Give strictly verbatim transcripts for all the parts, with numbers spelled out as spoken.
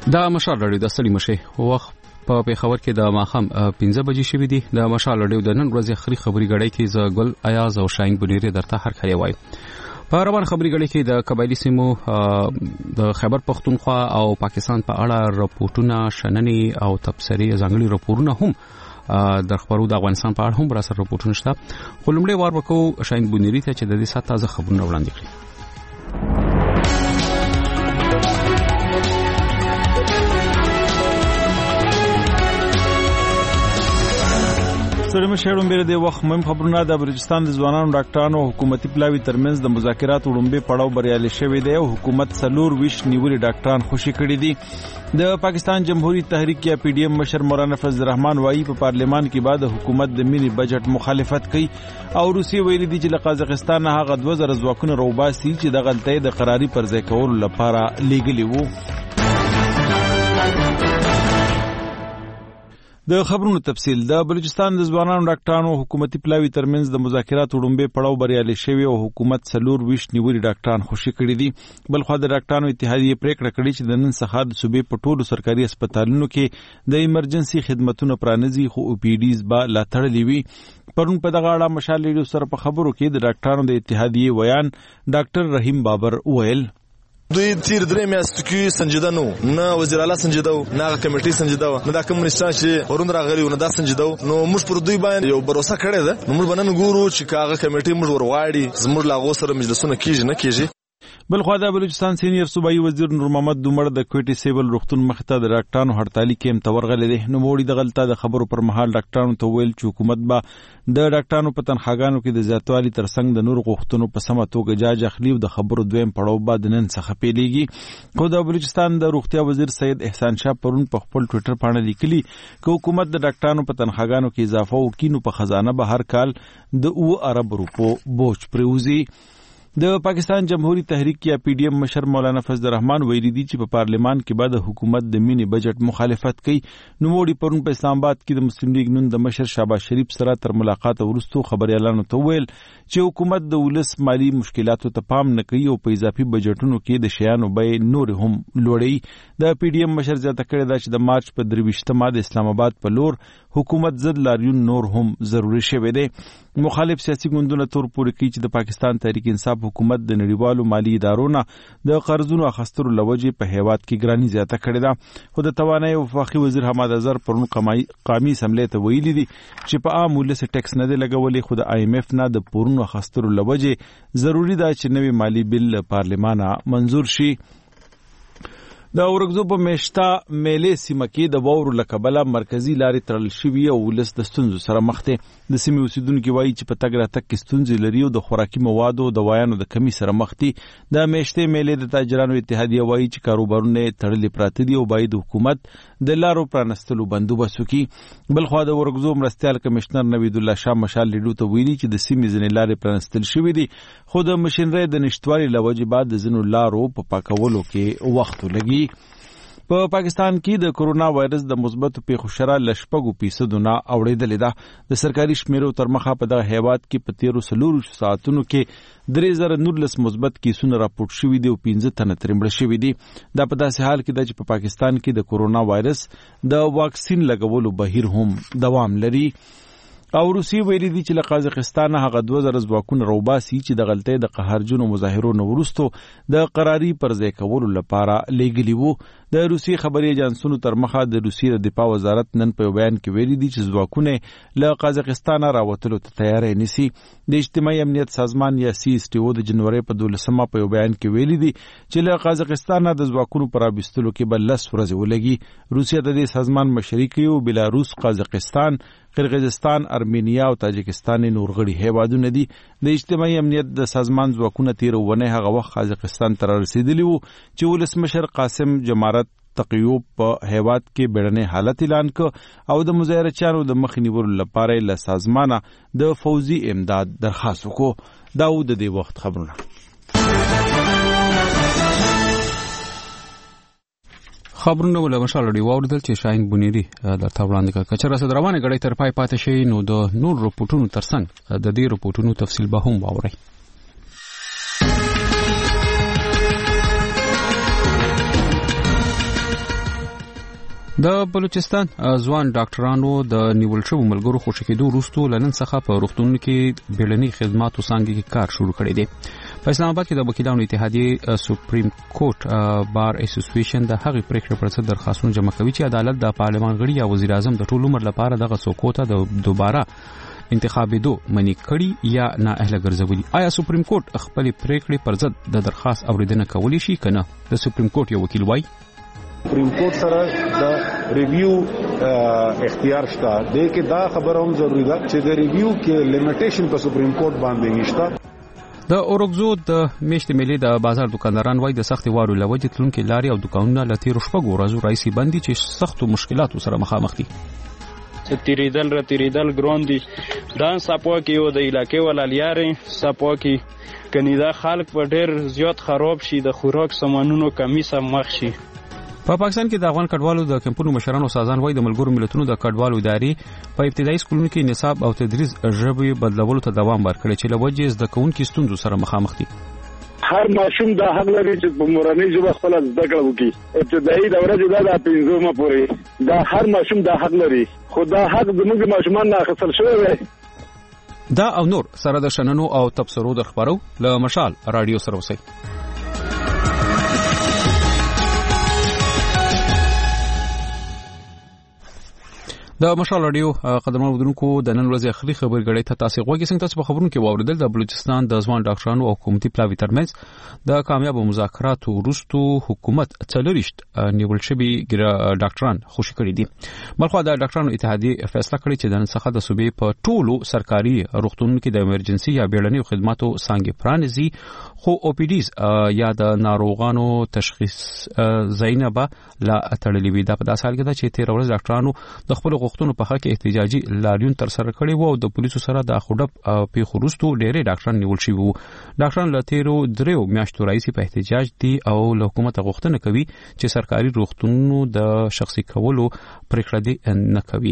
دا مشال رادیو د ستړي مشه وخت په پیښور کې د ماخام پنځه بجې شوې دي. د مشال رادیو د نن ورځې اخري خبري غړي کې ز ګل ایاز او شاهین بنيري درته هر کله وای. په روان خبري غړي کې د قبایلی سیمو د خیبر پختونخوا او پاکستان په اړه راپورټونه شننې او تبصري ځانګړي راپورونه هم د خبرو د افغانستان په اړه هم براسر راپورټونه شته. خو لومړی وار وکړو شاهین بنيري ته چې د دې سات تازه خبرونه وړاندې کړي. سره مشهورم بیر د وخت مهم خبرونه د بلوچستان د ځوانانو ډاکټرانو حکومتي پلاوی ترمنځ د مذاکرات وړاندې پړاو بریالي شوی دی او حکومت سلور ویش نیولي ډاکټران خوشي کړي دي. د پاکستان جمهوریت تحریک یا پی ډی ایم مشر مولانا فضل الرحمن وایي په پارلیمان کې بعد حکومت د مینی بجټ مخالفت کوي او روسي ویلي دي چې له قازقستان هغه دوه زره ځواکونه روباسي چې د غلطۍ د قراري پر ځای کولو لپاره لیږلي وو. د خبرونو تفصیل د بلوچستان د ځوانانو ډاکټرانو حکومتي پلاوی ترمنځ د مذاکرات وړاندې پړاو بریالي شوی او حکومت سلور ویش نیولي ډاکټران خوشي کړي دي. بل خو د ډاکټرانو اتحادیه پریکړه کړې چې د نن څخه د صوبې په ټولو سرکاري هسپتالونو کې د ایمرجنسي خدماتونه پرانیزي خو او پی ډیز با لا تړلې وي. پرون په دغه اړه مشال ریډیو سره په خبرو کې د ډاکټرانو د اتحادیه ویان ډاکټر رحیم بابر وویل دوی تیر درې میاشتو کې سنجیده نو نه وزیر اعلی سنجیده نه کمیټي سنجیده نه د کمونستان چې ورون راغلي نه دا سنجیده نو موږ پر دوی باندې یو باور کړی ده. نو موږ بنن ګورو چې کاغه کمیټي موږ ورغواړي زموږ لاغو سره مجلسونه کیږي نه کیږي. بل خو د بلوچستان سینیئر صوبایي وزیر نور محمد دومر د کوټي سیول روغتون مخته د ډاکټرانو هړتالي کې متورغلې دي. نو موړي د غلطه د خبرو پر مهال ډاکټرانو ته ویل چې حکومت به د ډاکټرانو په تنخواګانو کې د زیاتوالي ترڅنګ د نور غوښتنو په سمه توګه جاج اخلي او د خبرو دویم پړاو بعد نن څخه پیلېږي. خو د بلوچستان د روغتیا وزیر سید احسان شاه پرون په خپل ټوئیټر باندې لیکلي چې حکومت د ډاکټرانو په تنخواګانو کې اضافه وکړي نو په خزانه به هر کال د اوه ارب روپو بوج پریوزي. د پاکستان جمهوریت تحریک یا پی ډی ایم مشر مولانا فضل الرحمن ویلي دي چې په پارلیمان کې بعد حکومت د مینی بجټ مخالفت کوي. نو موړي پرون په اسلام آباد کې د مسلم لیگ نون د مشر شهباز شریف سره تر ملاقات وروسته خبريالانو ته ویل چې حکومت د ولس مالی مشکلاتو ته پام نه کوي او په اضافي بجټونو کې د شیانو بیې نور هم لوړي. د پی ډی ایم مشر زیاته کړې ده چې د مارچ په درویشتمه د اسلام آباد په لور حکومت ضد لاریون نور هم ضروري شوی دی. مخالف سیاسي ګوندونه تور پورې کوي چې د پاکستان تحریک انصاف حکومت د نړیوالو مالی ادارو د قرضونو اخیستلو لوجې په هیواد کې ګرانی زیاته کړې ده. خو د توانایي او وفاقي وزیر حماد اظهر پرون قومي اسمبلی ته ویلي دي چې په عام ولس ټیکس نه دی لګولې خو د آی ایم ایف نه د پورونو اخیستلو لوجې ضروری ده چې نوی مالی بل پارلمان منظور شي. د اورګزو په مشتا میلې سیمه کې د واورو لکبله مرکزی لارې تړل شوي او ولس د ستونزو سره مخ دي. د سیمې اوسیدونکو وایي چې په تګ راتګ کې ستونزې لري او د خوراکي موادو او دوايانو د کمی سره مخ دي. د مشتې میلې د تاجرانو اتحادیه وایي چې کاروبارونه تړلې پراته دي او باید حکومت د لارو پرانستلو بندوبست وکړي. بل خو د اورګزو مرستيال کمشنر نوید الله شاه مشال لیډو ته ویلي چې د سیمې ځینې لارې پرانستل شوي دي خو د ماشینرۍ د نشټوالي لوجې بعد د ځینو لارو په پاکولو کې وخت لګي. په پاکستان کې د کرونا وایرس د مثبت پیښو شرح لشپږو فیصدو نه اوړېدلې ده. د سرکاري شمیرو تر مخه په دغه هیواد کې په تیرو سلورو ساعتونو کې درې زره نولس مثبت کیسونه راپورټ شوي دي او پنځه تنه ترې مړه شوي دي. دا په داسې حال کې ده چې په پاکستان کې د کرونا وایرس د واکسین لګولو بهیر هم دوام لري. او روسي ویلي دي چې له قازقستان هغه دوه زره ځواکونه روباسي چې د غلطۍ د قهرجنو مظاهرو نه وروسته د قراري پر ځای کولو لپاره لیږلي وو. د روسي خبري ایجنسونو تر مخه د روسي د دفاع وزارت نن په بیان کې ویلي دي چې ځواکونه له قازقستان راوتلو ته تیاری نيسي. د اجتماعي امنیت سازمان یا سی اس ټي او د جنوري په دولسمه په بیان کې ویلي دي چې له قازقستان د ځواکونو پر راوستلو کې بل لس ورځې ولګي. روسیا د دې سازمان مشري کوي او بلاروس، قازقستان، قرغیزستان، ارمینیا او تاجکستان نور غړي هیوادونه دي. د اجتماعي امنیت د سازمان ځواکونه تیر ونه هغه وخت قازقستان ته رسیدلی وو چې ولسمشر قاسم جمارت تقیوب په هیواد کې بیړنی حالت اعلان ک او د مظاهرچیانو د مخ نیولو لپاره له سازمانه د فوزي امداد درخواست وکړ. دا و د دې وخت خبرونه. خبرونه ول مشال دی واردل چې شاهین بنيري درته وړاندې کړ. کچره صد روانه غړي تر پای پاتې شي نو د نور رپورټونو ترڅنګ د دې رپورټونو تفصیل به هم واوري. د بلوچستان ځوان ډاکټرانو د نیول شوو ملګرو خوشی کېدو وروسته لنن څخه په روغتونونو کې بیړني خدماتو څنګه کې کار شروع کړی دی. په اسلام آباد کې د وکیلانو اتحادیه سپریم کورټ بار اسوسییشن د هغې پریکړې پر ضد درخواستونه جمع کوي چې عدالت د پارلمان غړي یا وزیر اعظم د ټول عمر لپاره دغه څوکو ته د دوباره انتخابېدو منی کړي یا نااهله ګرځولي. آیا سپریم کورټ خپل پریکړې پر ضد د درخواست اوریدنه کولی شي کنه؟ د سپریم کورټ یو وکیل وایي سپریم کورټ سره د ریویو اختیار شته د کې دا خبره هم ضروری ده چې د ریویو کې لیمیټیشن په سپریم کورټ باندې نشته. د اورګزو د میشتې ملي د بازار دکانداران وایي د سختي وارو لوجه تلونکو لاري او دکانونه لته رشپګو ورځو رئیسي بندي چې سختو مشکلاتو سره مخامخ دي. تیریدل را تیریدل ګران دي دا سپوا کې یو د علاقې ولالياري سپوا کې کنيدا خلک په ډېر زیات خراب شي د خوراک سامانونو کمی سم مخ شي. په پا پاکستان کې د افغان کډوالو د کمپونو مشرانو سازان وایي د ملګرو ملتونو د کډوالو ادارې په ابتدایي سکولونو کې نصاب او تدریس ژبې بدلولو ته دوام ورکړي چې لوجه زده کوونکو ستونزو سره مخامخ دي. هر ماشوم د حق لري چې په مورنۍ ژبه خپل زده کړه وکړي. ابتدایي دوره چې دا د پنځمه پورې دا هر ماشوم د حق لري خو دا حق زموږ ماشومان نه اخیستل شوی دی. دا او نور سره د شننو او تبصرو د خبرو له مشال رادیو سره وسی. د مشال رادیو قدرمن ودونکو د نن ورځې اخري خبرګړۍ ته تاسو غوږی څنګه تاسو په خبرونو کې واوریدل د بلوچستان د ځوان ډاکټرانو او حکومتي پلاوی ترمنځ د کامیاب مذاکراتو وروسته حکومت څلورشت نیول شوی ډاکټران خوشی کړي دي. بلخو د ډاکټرانو اتحادیه فیصله کړې چې د نن څخه د صوبې په ټولو سرکاري روغتونونو کې د امرجنسي یا بیړني خدماتو څنګه پرانیزي خو او پی ډیز یا د ناروغانو تشخیص زینبه لا اتړلې وي. دا په داسې حال کې ده چې تیر ورځ ډاکټرانو د خپل غوښتنو په حق احتجاجي لاریون تر سره کړی وو او د پولیسو سره د خډپ په خروستو ډېرې ډاکټران نیول شوي وو. ډاکټران له تیرو دریو میاشتو راځي په احتجاج دي او له حکومت غوښتنه کوي چې سرکاري روغتونونو د شخصي کولو پریکړه دي نه کوي.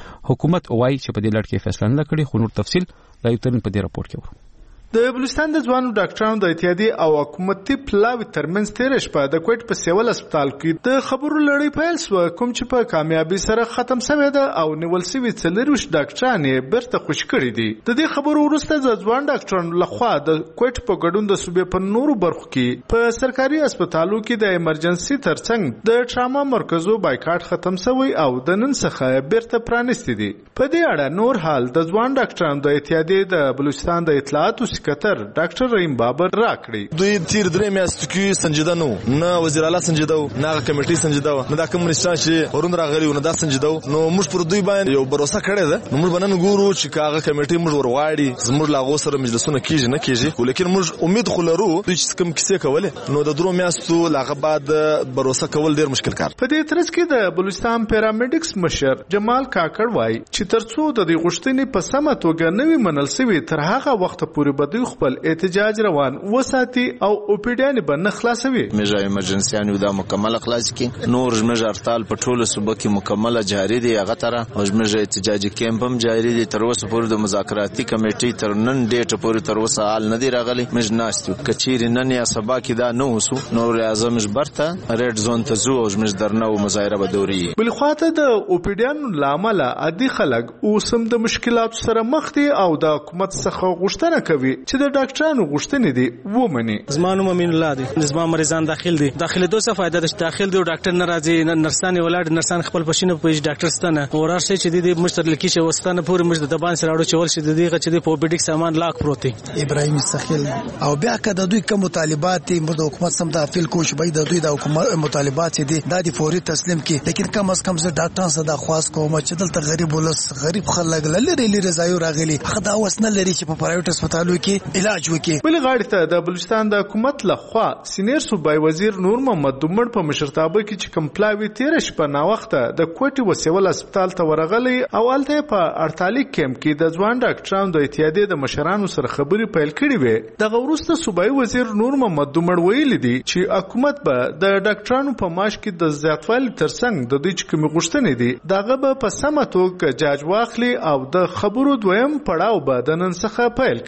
حکومت وایي چې په دې لړ کې فیصله نه کړي خو نور تفصیل لا یو ترن په دې راپور کې ورو. د بلوچستان د ځوانو ډاکټرانو د اتحادیې او حکومتي پلاوی ترمنځ تیر شپه د کوټ په سیول هسپتال کې د خبرو لړۍ پیل شو کوم چې په کامیابی سره ختم شوه ده او نیول شوی څلوروش ډاکټران یې برته خوش کړی دي. د دې خبرو وروسته د ځوان ډاکټرانو لخوا د کوټ په ګډون د صوبې په نورو برخو کې په سرکاري هسپتالو کې د ایمرجنسي ترڅنګ د ټراما مرکزو بایکاټ ختم شوی او د نن څخه برته پرانیستي دي. په دې اړه نور حال د ځوان ډاکټرانو د اتحادیې د بلوچستان د اطلاعات سکرټر ډاکټر رحیم بابر راکړي. دوی تیر درې میاشتو کې سنجیده نو نه وزیر اعلی سنجیده نه کمیټي سنجیده نه د کمونستان چې ورون راغلي نه دا سنجیده نو موږ پر دوی باندې یو باور کړی ده. نو موږ بنن ګورو چې کاغه کمیټي موږ ورغواړي زموږ لاغو سره مجلسونه کیږي نه کیږي ولیکن موږ امید خو لرو چې کوم کیسه کوله نو د درو میاشتو لاغه بعد باور کول ډیر مشکل کار. په دې ترڅ کې د بلوچستان پیرامیډکس مشر جمال کاکړ وایي چې ترڅو د دې غوښتنې په سمه توګه نوي منل شوی تر هغه وخت پورې به دوی خپل احتجاج روان وساتي او اوپیډیان به نه خلاصوي. مېجا ایمرجنسيانو دا مکمل خلاص کی نور مېجا هړتال په ټوله صوبه کې مکمل جاری دی. هغه تر او مېجا احتجاجي کیمپ هم جاری دی. تر اوسه پورې د مذاکراتي کمیټې تر نن ډیټ پورې تر اوسه حال نه دی راغلی. مېج ناستو کچېری نن یا سبا کې دا نه وسو نور اعظم برته ریډ زون ته زو او مېج درنه او مظاهره به دوري. بل خواته د اوپیډیان لامل ادي خلک اوسم د مشکلات سره مخ دي او د حکومت څخه غوښتنه کوي چې د ډاکټرانو غوښتنې دي ومني. زمانو ممن الله دي زما مریضان داخل دي داخله دوه څه فائدہ ده داخل دي ډاکټر ناراضي نرسان ولاړ نرسان خپل پښینه په ډاکټر ستنه ورار شي چې دي مشتر لکی چې وستانه پورې مشت د بان سره اړو چول شي دي چې د پوبډیک سامان لاک پروتي. ابراهیم سخیل او بیا کده دوی کوم مطالبات د حکومت سم د افیل کوش بای د دوی د حکومت مطالبات دي د فوري تسلیم کی لیکن کم از کم زه ډاکټر سره د خواص کوم چې دلته غریب ولس غریب خلک لری لری ځایو راغلي خدا وسنه لري چې په پرایوټ هسپتالو کې علاج وکړي. بل غاړه ته د بلوچستان د حکومت لخوا سینیر صوبای وزیر نور محمد دومړ په مشرتابه کې چې کمپلاوی تیر شپه نا وخته د کوټي وسیول هسپتال ته ورغلی او الته په اړتالیک کیمپ کې د ځوان ډاکټرانو د اتحادیې د مشرانو سره خبرې پیل کړې وې. د غوروسته صوبای وزیر نور محمد دومړ ویلي دي چې حکومت به د ډاکټرانو په معاش کې د زیاتوالي ترڅنګ د دوی کومې غوښتنې دي دغه به په سمه توګه جاج واخلي او د خبرو دویم پړاو به د نن څخه پیل کړي. د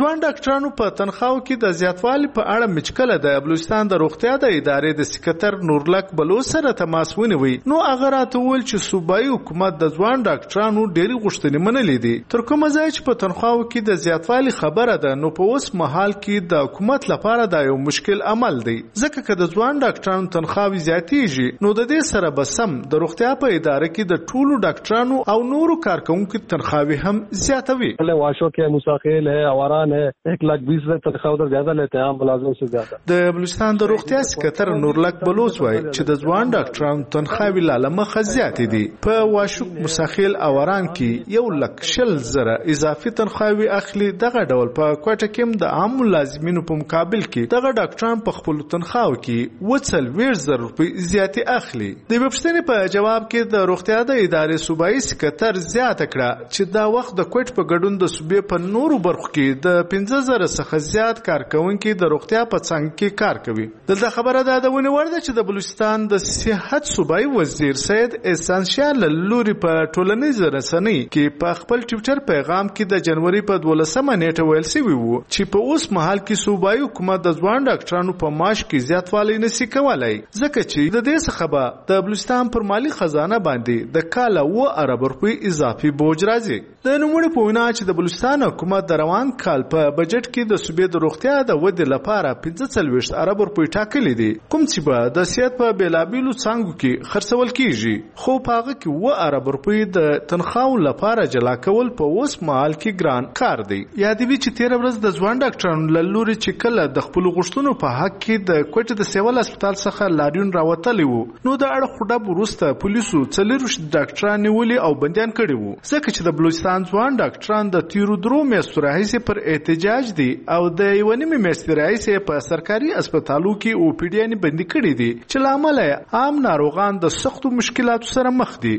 ځوان ډاکټرانو په تنخواو کې د زیاتوالي په اړه مچکله د بلوچستان د روغتیا د ادارې د سکرټر نورلک بلوچ سره تماس ونیوي. نو هغه راته وویل چې صوبایي حکومت د ځوان ډاکټرانو ډېری غوښتنې منلې دي. تر کومه ځای چې په تنخواو کې د زیاتوالي خبره ده، نو په اوس مهال کې د حکومت لپاره دا یو مشکل عمل دی، ځکه که د ځوان ډاکټرانو تنخواوې زیاتېږي نو د دې سره به سم د روغتیا په اداره کې د ټولو ډاکټرانو او نورو کارکونکو تنخواوې هم زیاتوي. واشو کې مساقیل ہے، اواران ہے، ایک لاکھ بیس ہزار تنخواہ ادھر زیادہ لیتے ہیں عام ملازموں سے زیادہ. د بلوچستان د روغتیا سکرټر نورلک بلوچ وایي چې د ځوان ډاکټرانو تنخواوې لا له مخه زیاتې دي. په واشوک مساقیل اواران کې یو لک شل زره اضافي تنخواوې اخلي. دغه ډول په کوټه کې د عام ملازمینو په مقابل کې دغه ډاکټران په خپل تنخواو کې وڅل ویر زر روپۍ زیاتې اخلي. د وبښتنې په جواب کې د روغتیا د ادارې صوبایي سکرټر زیاته کړه چې دا وخت د کوټ په ګډون د صوبې په نورو برخو کې د پنځه زره څخه زیات کارکونکي د روغتیا په څنګ کې کار کوي. دلته خبره ده د ونې وړ ده چې د بلوچستان د صحت صوبایي وزیر سید احسان شاه له لوري په ټولنیزو رسنۍ کې په خپل ټویټر پیغام کې د جنوري په دولسمه نیټه ویل شوي وو چې په اوس مهال کې صوبایي حکومت د ځوان ډاکټرانو په معاش کې زیاتوالی نشي کولای، ځکه چې د دې څخه به د بلوچستان پر مالی خزانه باندې د کاله اوه ارب روپۍ اضافي بوج راځي. د نوموړي په وینا چې د بلوچستان حکومت د روان کال په بجټ کې د صوبې د روغتیا د ودې لپاره پنځه څلوېښت ارب روپۍ ټاکلي دي، کوم چې به د صحت په بېلابېلو څانګو کې خرڅول کیږي، خو په هغه کې اوه ارب روپۍ د تنخواو لپاره جلا کول په اوس مهال کې ګران کار دی. یادوي چې تېره ورځ د ځوان ډاکټرانو له لوري چې کله د خپلو غوښتنو په حق کې د کوټې د سیول هسپتال څخه لاریون راوتلی وو، نو د اړخ ډب وروسته پولیسو څلېرویشت ډاکټران نیولي او بندیان کړي وو، ځکه چې د بلوچستان ځوان ډاکټران د تیرو درو میاشتو راهیسې پر احتجاج دي او د یوه نیمې میاشتې راهیسې په سرکاري هسپتالو کې او پی ډیانې بندي کړي دي چې له امله یې عام ناروغان د سختو مشکلاتو سره مخ دي.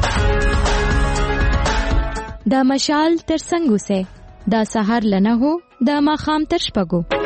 د مشال تر څنګ اوسئ، د سهار له نهو د ماښام تر شپږو.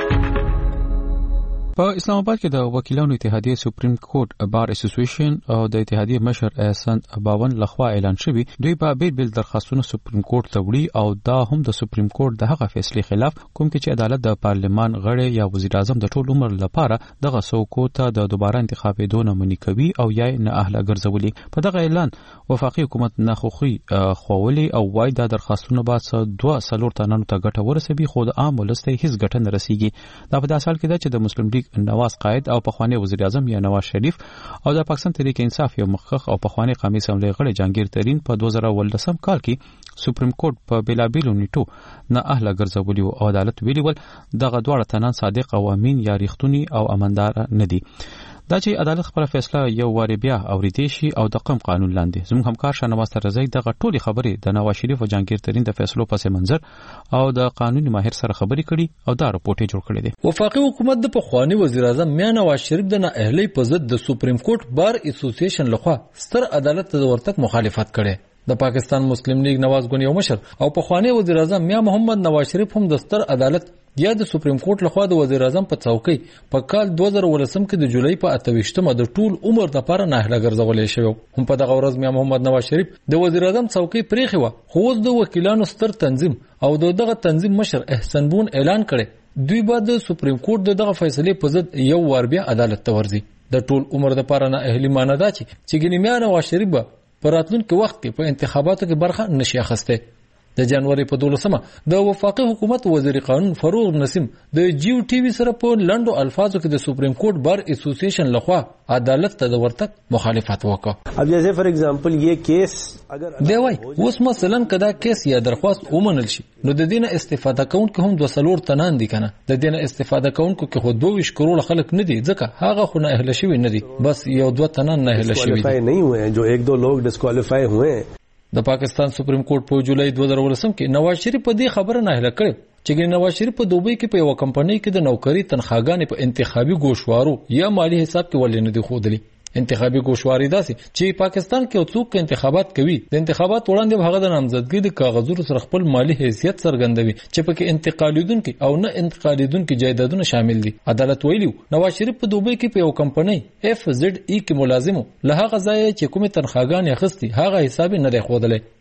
په اسلام آباد کې د وکیلانو اتحادیه سپریم کورټ بار اسوسییشن او د اتحادیه مشر احسان باون لخوا اعلان شوی دوی په بیل بیل درخواستونه سپریم کورټ ته وړي او دا هم د سپریم کورټ د هغه فیصلې خلاف کوم کې چې عدالت د پارلمان غړي یا وزیر اعظم د ټول عمر لپاره دغه څوکو ته د دوباره انتخابېدو نه منع کوي او یا نه اهله ګرځولي. په دغه اعلان وفاقي حکومت ناخوخي خوولي او وايي دا درخواستونه به دوه څلور تنانو ته ګټه ورسوي، خو د عام ولس ته هیڅ ګټه نه رسیږي. دا په داسې حال کې ده چې د مسلم لیگ نواز قائد او پخوانی وزیر اعظم یا نواز شریف او د پاکستان تحریک انصاف یو مخخ او پخوانی قومي اسمبلی غړی جهانگیر ترین په دوه زره ولسم کال کې سپریم کورټ په بیلابیلو نیټو نه اهله ګرځولي او عدالت ویلي ول دغه دواړه تنان صادق او امین یا ریښتونی او اماندار نه دي. دا چې عدالت خپل فیصله یو واری بیا اوریدي شي او د قم قانون لاندې زموږ همکار شاهنواز ترزی دغه ټولي خبرې د نواز شریف او جهانگیر ترین د فیصلو پس منظر او د قانوني ماهر سره خبرې کړي او دا راپورټ جوړ کړی دی. وفاقي حکومت د پخوانی وزیر اعظم میا نواز شریف د نااهلۍ په ضد د سپریم کورټ بار اسوسییشن لخوا ستر عدالت ته ورتګ مخالفت کړي. د پاکستان مسلم لیگ نواز ګون یو مشر او پخوانی وزیر اعظم میا محمد نواز شریف هم د ستر عدالت یا د سپریم کورټ لخوا د وزیر اعظم په څوکۍ په کال دوه زره ولسم کې د جولای په اته ویشتمه د ټول عمر لپاره ناهله ګرځولې شوی. هم په دغه ورځ میا محمد نواز شریف د وزیر اعظم څوکۍ پریښې وه، خو اوس د وکیلانو ستر تنظیم او دغه تنظیم مشر احسان بون اعلان کړی دوی به د سپریم کورټ دغه فیصلې په ضد یو وار بیا عدالت ته ورځي. د ټول عمر لپاره نااهلي معنی دا چې چې ګنې میا نواز شریف به په راتلونکي وخت کې په انتخاباتو کې برخه نشي اخیستی. د جنوري په دولسمه د وفاقي حکومت وزیر قانون فاروق نسیم د جیو ټي وي سره په لنډو الفاظو کې د سپریم کورټ بار اسوسییشن لخوا عدالت ته د ورتګ مخالفت وکړ. اب جیسے فار ایگزامپل یہ کیس اگر دی وای اوس مثلا کدا کیس یا درخواست ومنل شي نو د دینه استفاده کوونکو هم دوه څلور تنان دي کنه. د دینه استفاده کوونکو کې خو دوه ویش کروڑ خلک نه دي ځکه هغه خو نه اهل شوی نه دي، بس یو دوه تنان نه اهل شوی دي نہیں ہوئے جو ایک دو لوگ ڈسکوالیفائی ہوئے. د پاکستان سپریم کورټ په جولای دوه زره ولسم کې نواز شریف په دې خبره نه هله کړ چې نواز شریف په دوبۍ کې په یو کمپنۍ کې د نوکری تنخواګانې په انتخابي گوشوارو یا مالی حساب کې ولې نه دي خودلی. انتخابي گوشواري داسي چې پاکستان کې څوک انتخابات کوي د انتخابات وړاندې هغه د نامزدګۍ د کاغذونو سره خپل مالی حیثیت څرګندوي چې پکې انتقالیدونکو او نه انتقالیدونکو جایدادونه شامل دي. عدالت ویلي نواز شریف په دوبۍ کې په یو کمپنۍ اف زد ای کې ملازمو له هغه ځای چې کومه تنخواګانې اخستي هغه حساب نه دی خودلې.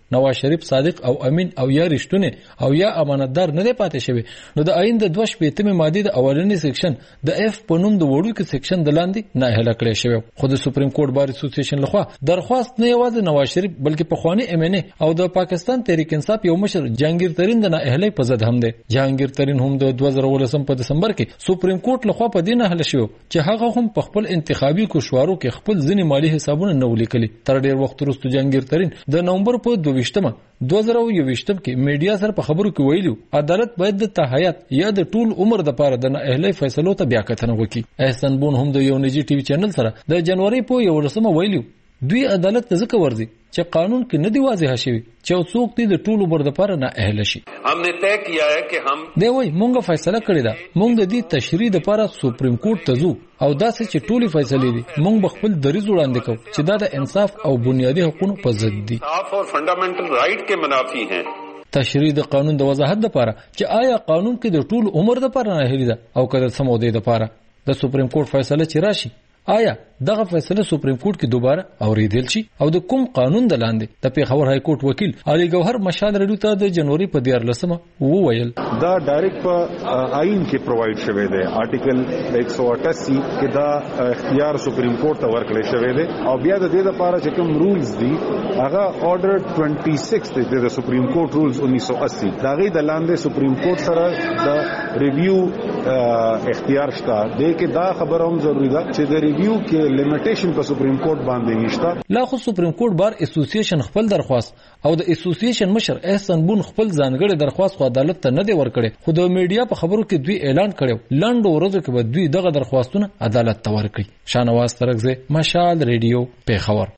نواز شریف صادق او امین او یا رښتونه او یا امانتدار نه دی پاتې شوی نو د آئین د دوه شپېتمې ماده د اولنی سیکشن د اف په نوم د وړوکي سیکشن د لاندې نااهله کړی شوی. خو د سپریم کورټ بار اسوسییشن لخوا درخواست نه یوازې نواز شریف بلکې پخوانی ایم ان ای او د پاکستان تحریک انصاف یو مشر جهانگیر ترین د نااهلۍ په ضد هم دی. جهانگیر ترین هم د دوه زره ولسم په دسمبر کې سپریم کورټ لخوا په دې نااهله شو چې هغه هم په خپل انتخابي کوشوارو کې خپل ځینې مالی حسابونه نه ولیکلي. تر ډیر وخت وروسته جهانگیر ترین د نومبر په دوه دوه زره یوویشتم کې میډیا سره په خبرو کې ویلو عدالت باید د تهیات یا د ټول عمر د پاره د نااهلۍ فیصلو ته بیا کتنه وکړي. احسان بون هم د یو نجی ټي وي چینل سره د جنوري په یولسمه ویلو دوی عدالت ته ځکه ورځي چې قانون کې نه دی واضح شوی چې څوک دی د ټول عمر د پاره نااهله شي. हमने तय किया है कि हम دی وای مونږه فیصله کړې ده مونږ د دې تشریح لپاره سپریم کورټ ته ځو او داسې چې ټولي فیصلې دي مونږ خپل دریځ وړاندې کوو چې دا د انصاف او بنیادی حقوقو په ضد دي او فندامنټل رائټ کې منافي ہیں. تشریح د قانون د وضاحت لپاره چې آیا قانون کې د ټول عمر لپاره نااهلي ده او کله سمودې لپاره د سپریم کورټ فیصله چې راشي آیا دغه فیصله سپریم کورټ کې دوباره اوریدل شي او د کوم قانون د لاندې د پیښور های کورټ وکیل علي ګوهر مشال رډو ته د جنوري په دیارلسمه وویل دا ډایرکټ په آئین کې پرووایډ شوی دی آرټیکل ایک سو اٹھاسی کې دا اختیار سپریم کورټ ته ورکړل شوی دی او بیا د دې لپاره چې کوم رولز دي هغه آرډر چھبیس دی د سپریم کورټ رولز انیس سو اسی دا غي د لاندې سپریم کورټ سره د ریویو اختیار شته د کې دا خبره هم ضروری ده چې د ریویو کې لیمیټیشن په سپریم کورټ باندې نشته. لا خو سپریم کورټ بار اسوسییشن خپل درخواست او د اسوسییشن مشر احسان بون خپل ځانګړي درخواست خو عدالت ته نه دی ورکړي خو د میډیا په خبرو کې دوی اعلان کړو لاندو ورځو کې به دوی دغه درخواستونه عدالت ته ورکړي. شانواز ترغزه مشال ریډیو پیښور.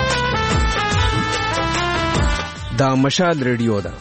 دا مشال ریډیو ده.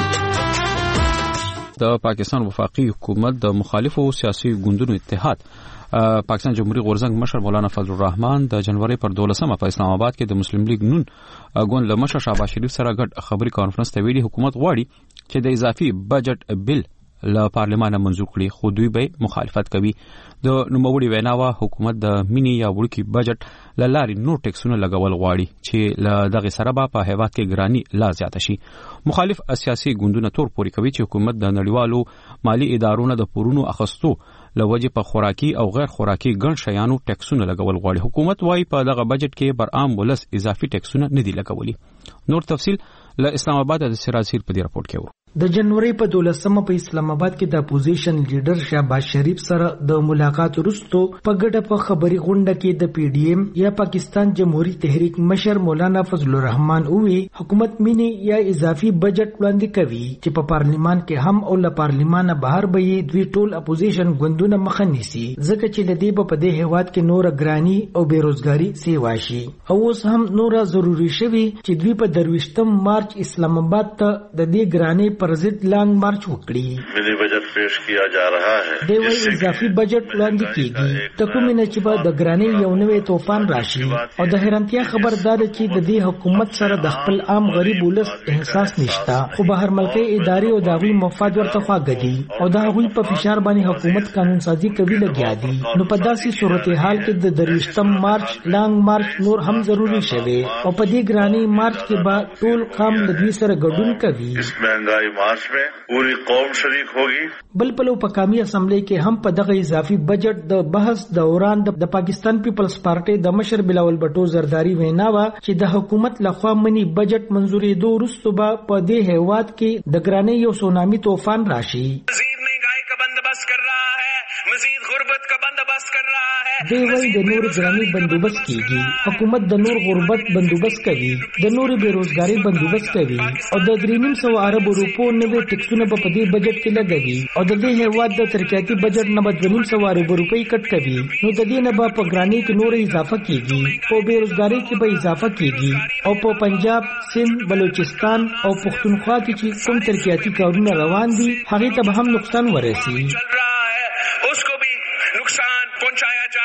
د پاکستان وفاقي حکومت د مخالفو سیاسي ګوندونو اتحاد پاکستان جمهوریت غورزنګ مشر مولانا فضل الرحمن د جنوري پر دولسمه په اسلام آباد کې د مسلم لیگ نون ګوند له مشر شهباز شریف سره ګډ خبري کانفرنس ته ویلي حکومت غواړي چې د اضافي بجټ بل له پارلمان منظور کړي خو دوی به مخالفت کوي. د نوموړي ویناوه حکومت د مینی یا وړوکی بجټ لاري نور ټیکسونه لګول غواړي چې له دغه سره په هیواد کې ګرانی لا زیات شي. مخالف سیاسي ګوندونه تور پوري کوي چې حکومت د نړیوالو مالی ادارو د پورونو اخستو لوجه په خوراکي او غیر خوراکي ګڼ شیانو ټیکسونه لګول غواړي. حکومت وايي په دغه بجټ کې برعام ولس اضافي ټیکسونه نه دي لګولي. نور تفصيل له اسلام آباد د سراسیر په دې راپورټ کې ورو. د جنوري په دولسمه په اسلام آباد کې د اپوزیشن لیډر شهباز شریف سره د ملاقات وروسته په ګډه په خبري غونډه کې د پی ډی ایم یا پاکستان جمهوریت تحریک مشر مولانا فضل الرحمن وی حکومت مینی یا اضافي بجټ وړاندې کوي چې په پارلیمان کې هم او له پارلیمانه بهر به دوی ټول اپوزیشن ګوندونه مخ نیسي ځکه چې لدی په دې هیواد کې نور ګرانی او بیروزګاری سیوا شي او اوس هم نور ضروری شوی چې دوی په درويشتم مارچ اسلام آباد ته د دې ګرانی پر ضد لانګ مارچ وکړي. ملي بجټ پیش کیا جا رہا ہے د وی اضافي بجټ وړاندې کیږي ته کوم نه چې به د ګرانی یو نوې طوفان راشي او د حیرانتیا خبردار چې د دې حکومت سره د خپل عام غریب ولس احساس نشتا خو بهر ملکي ادارې او داوی مفاد ورته خواګدي او دا غوي په فشار باندې حکومت قانون سازي کوي لګیا دي. نو په داسې صورتحال کې د درويشتم مارچ لانګ مارچ نور هم ضروری شوی او په دې ګرانی مارچ کې به ټول قوم د دوی سره ګډون کوي. اس مهنګای مارچ میں پوری قوم شریک ہوگی. بل پلو په قومي اسمبلی کې هم په دغه اضافي بجټ د بحث دوران د پاکستان پیپلز پارټي د مشر بلاول بټو زرداری ویناوه چې د حکومت لخوا منی بجټ منزوري دوه وروسته به په دې هیواد کې د ګرانی یو سونامي طوفان راشي. مزید مہنگائی کا بندوبست کر رہا ہے مزید غربت کا بندوبست کر رہا ہے. دی وی د نور ګرانی بندوبست کیږي حکومت د نور غربت بندوبست کوي د نور بیروزګاری بندوبست کوي او د درېنیم سو عرب روپو نوې ټیکسونه په دې بجټ کې لګوي او د دې هیواد د ترقیاتي بجټ نه بدرنیم سو عرب روپۍ کټ کوي نو د دې نه په ګرانی کې نور اضافه کیږي او بیروزګاری کې به اضافه کیږي او په پنجاب سند بلوچستان او پښتونخوا کې چې کوم ترقیاتي کارونه روان دي هغه ته به هم نقصان ورسي. اس کو بھی نقصان پہنچایا جائے گا.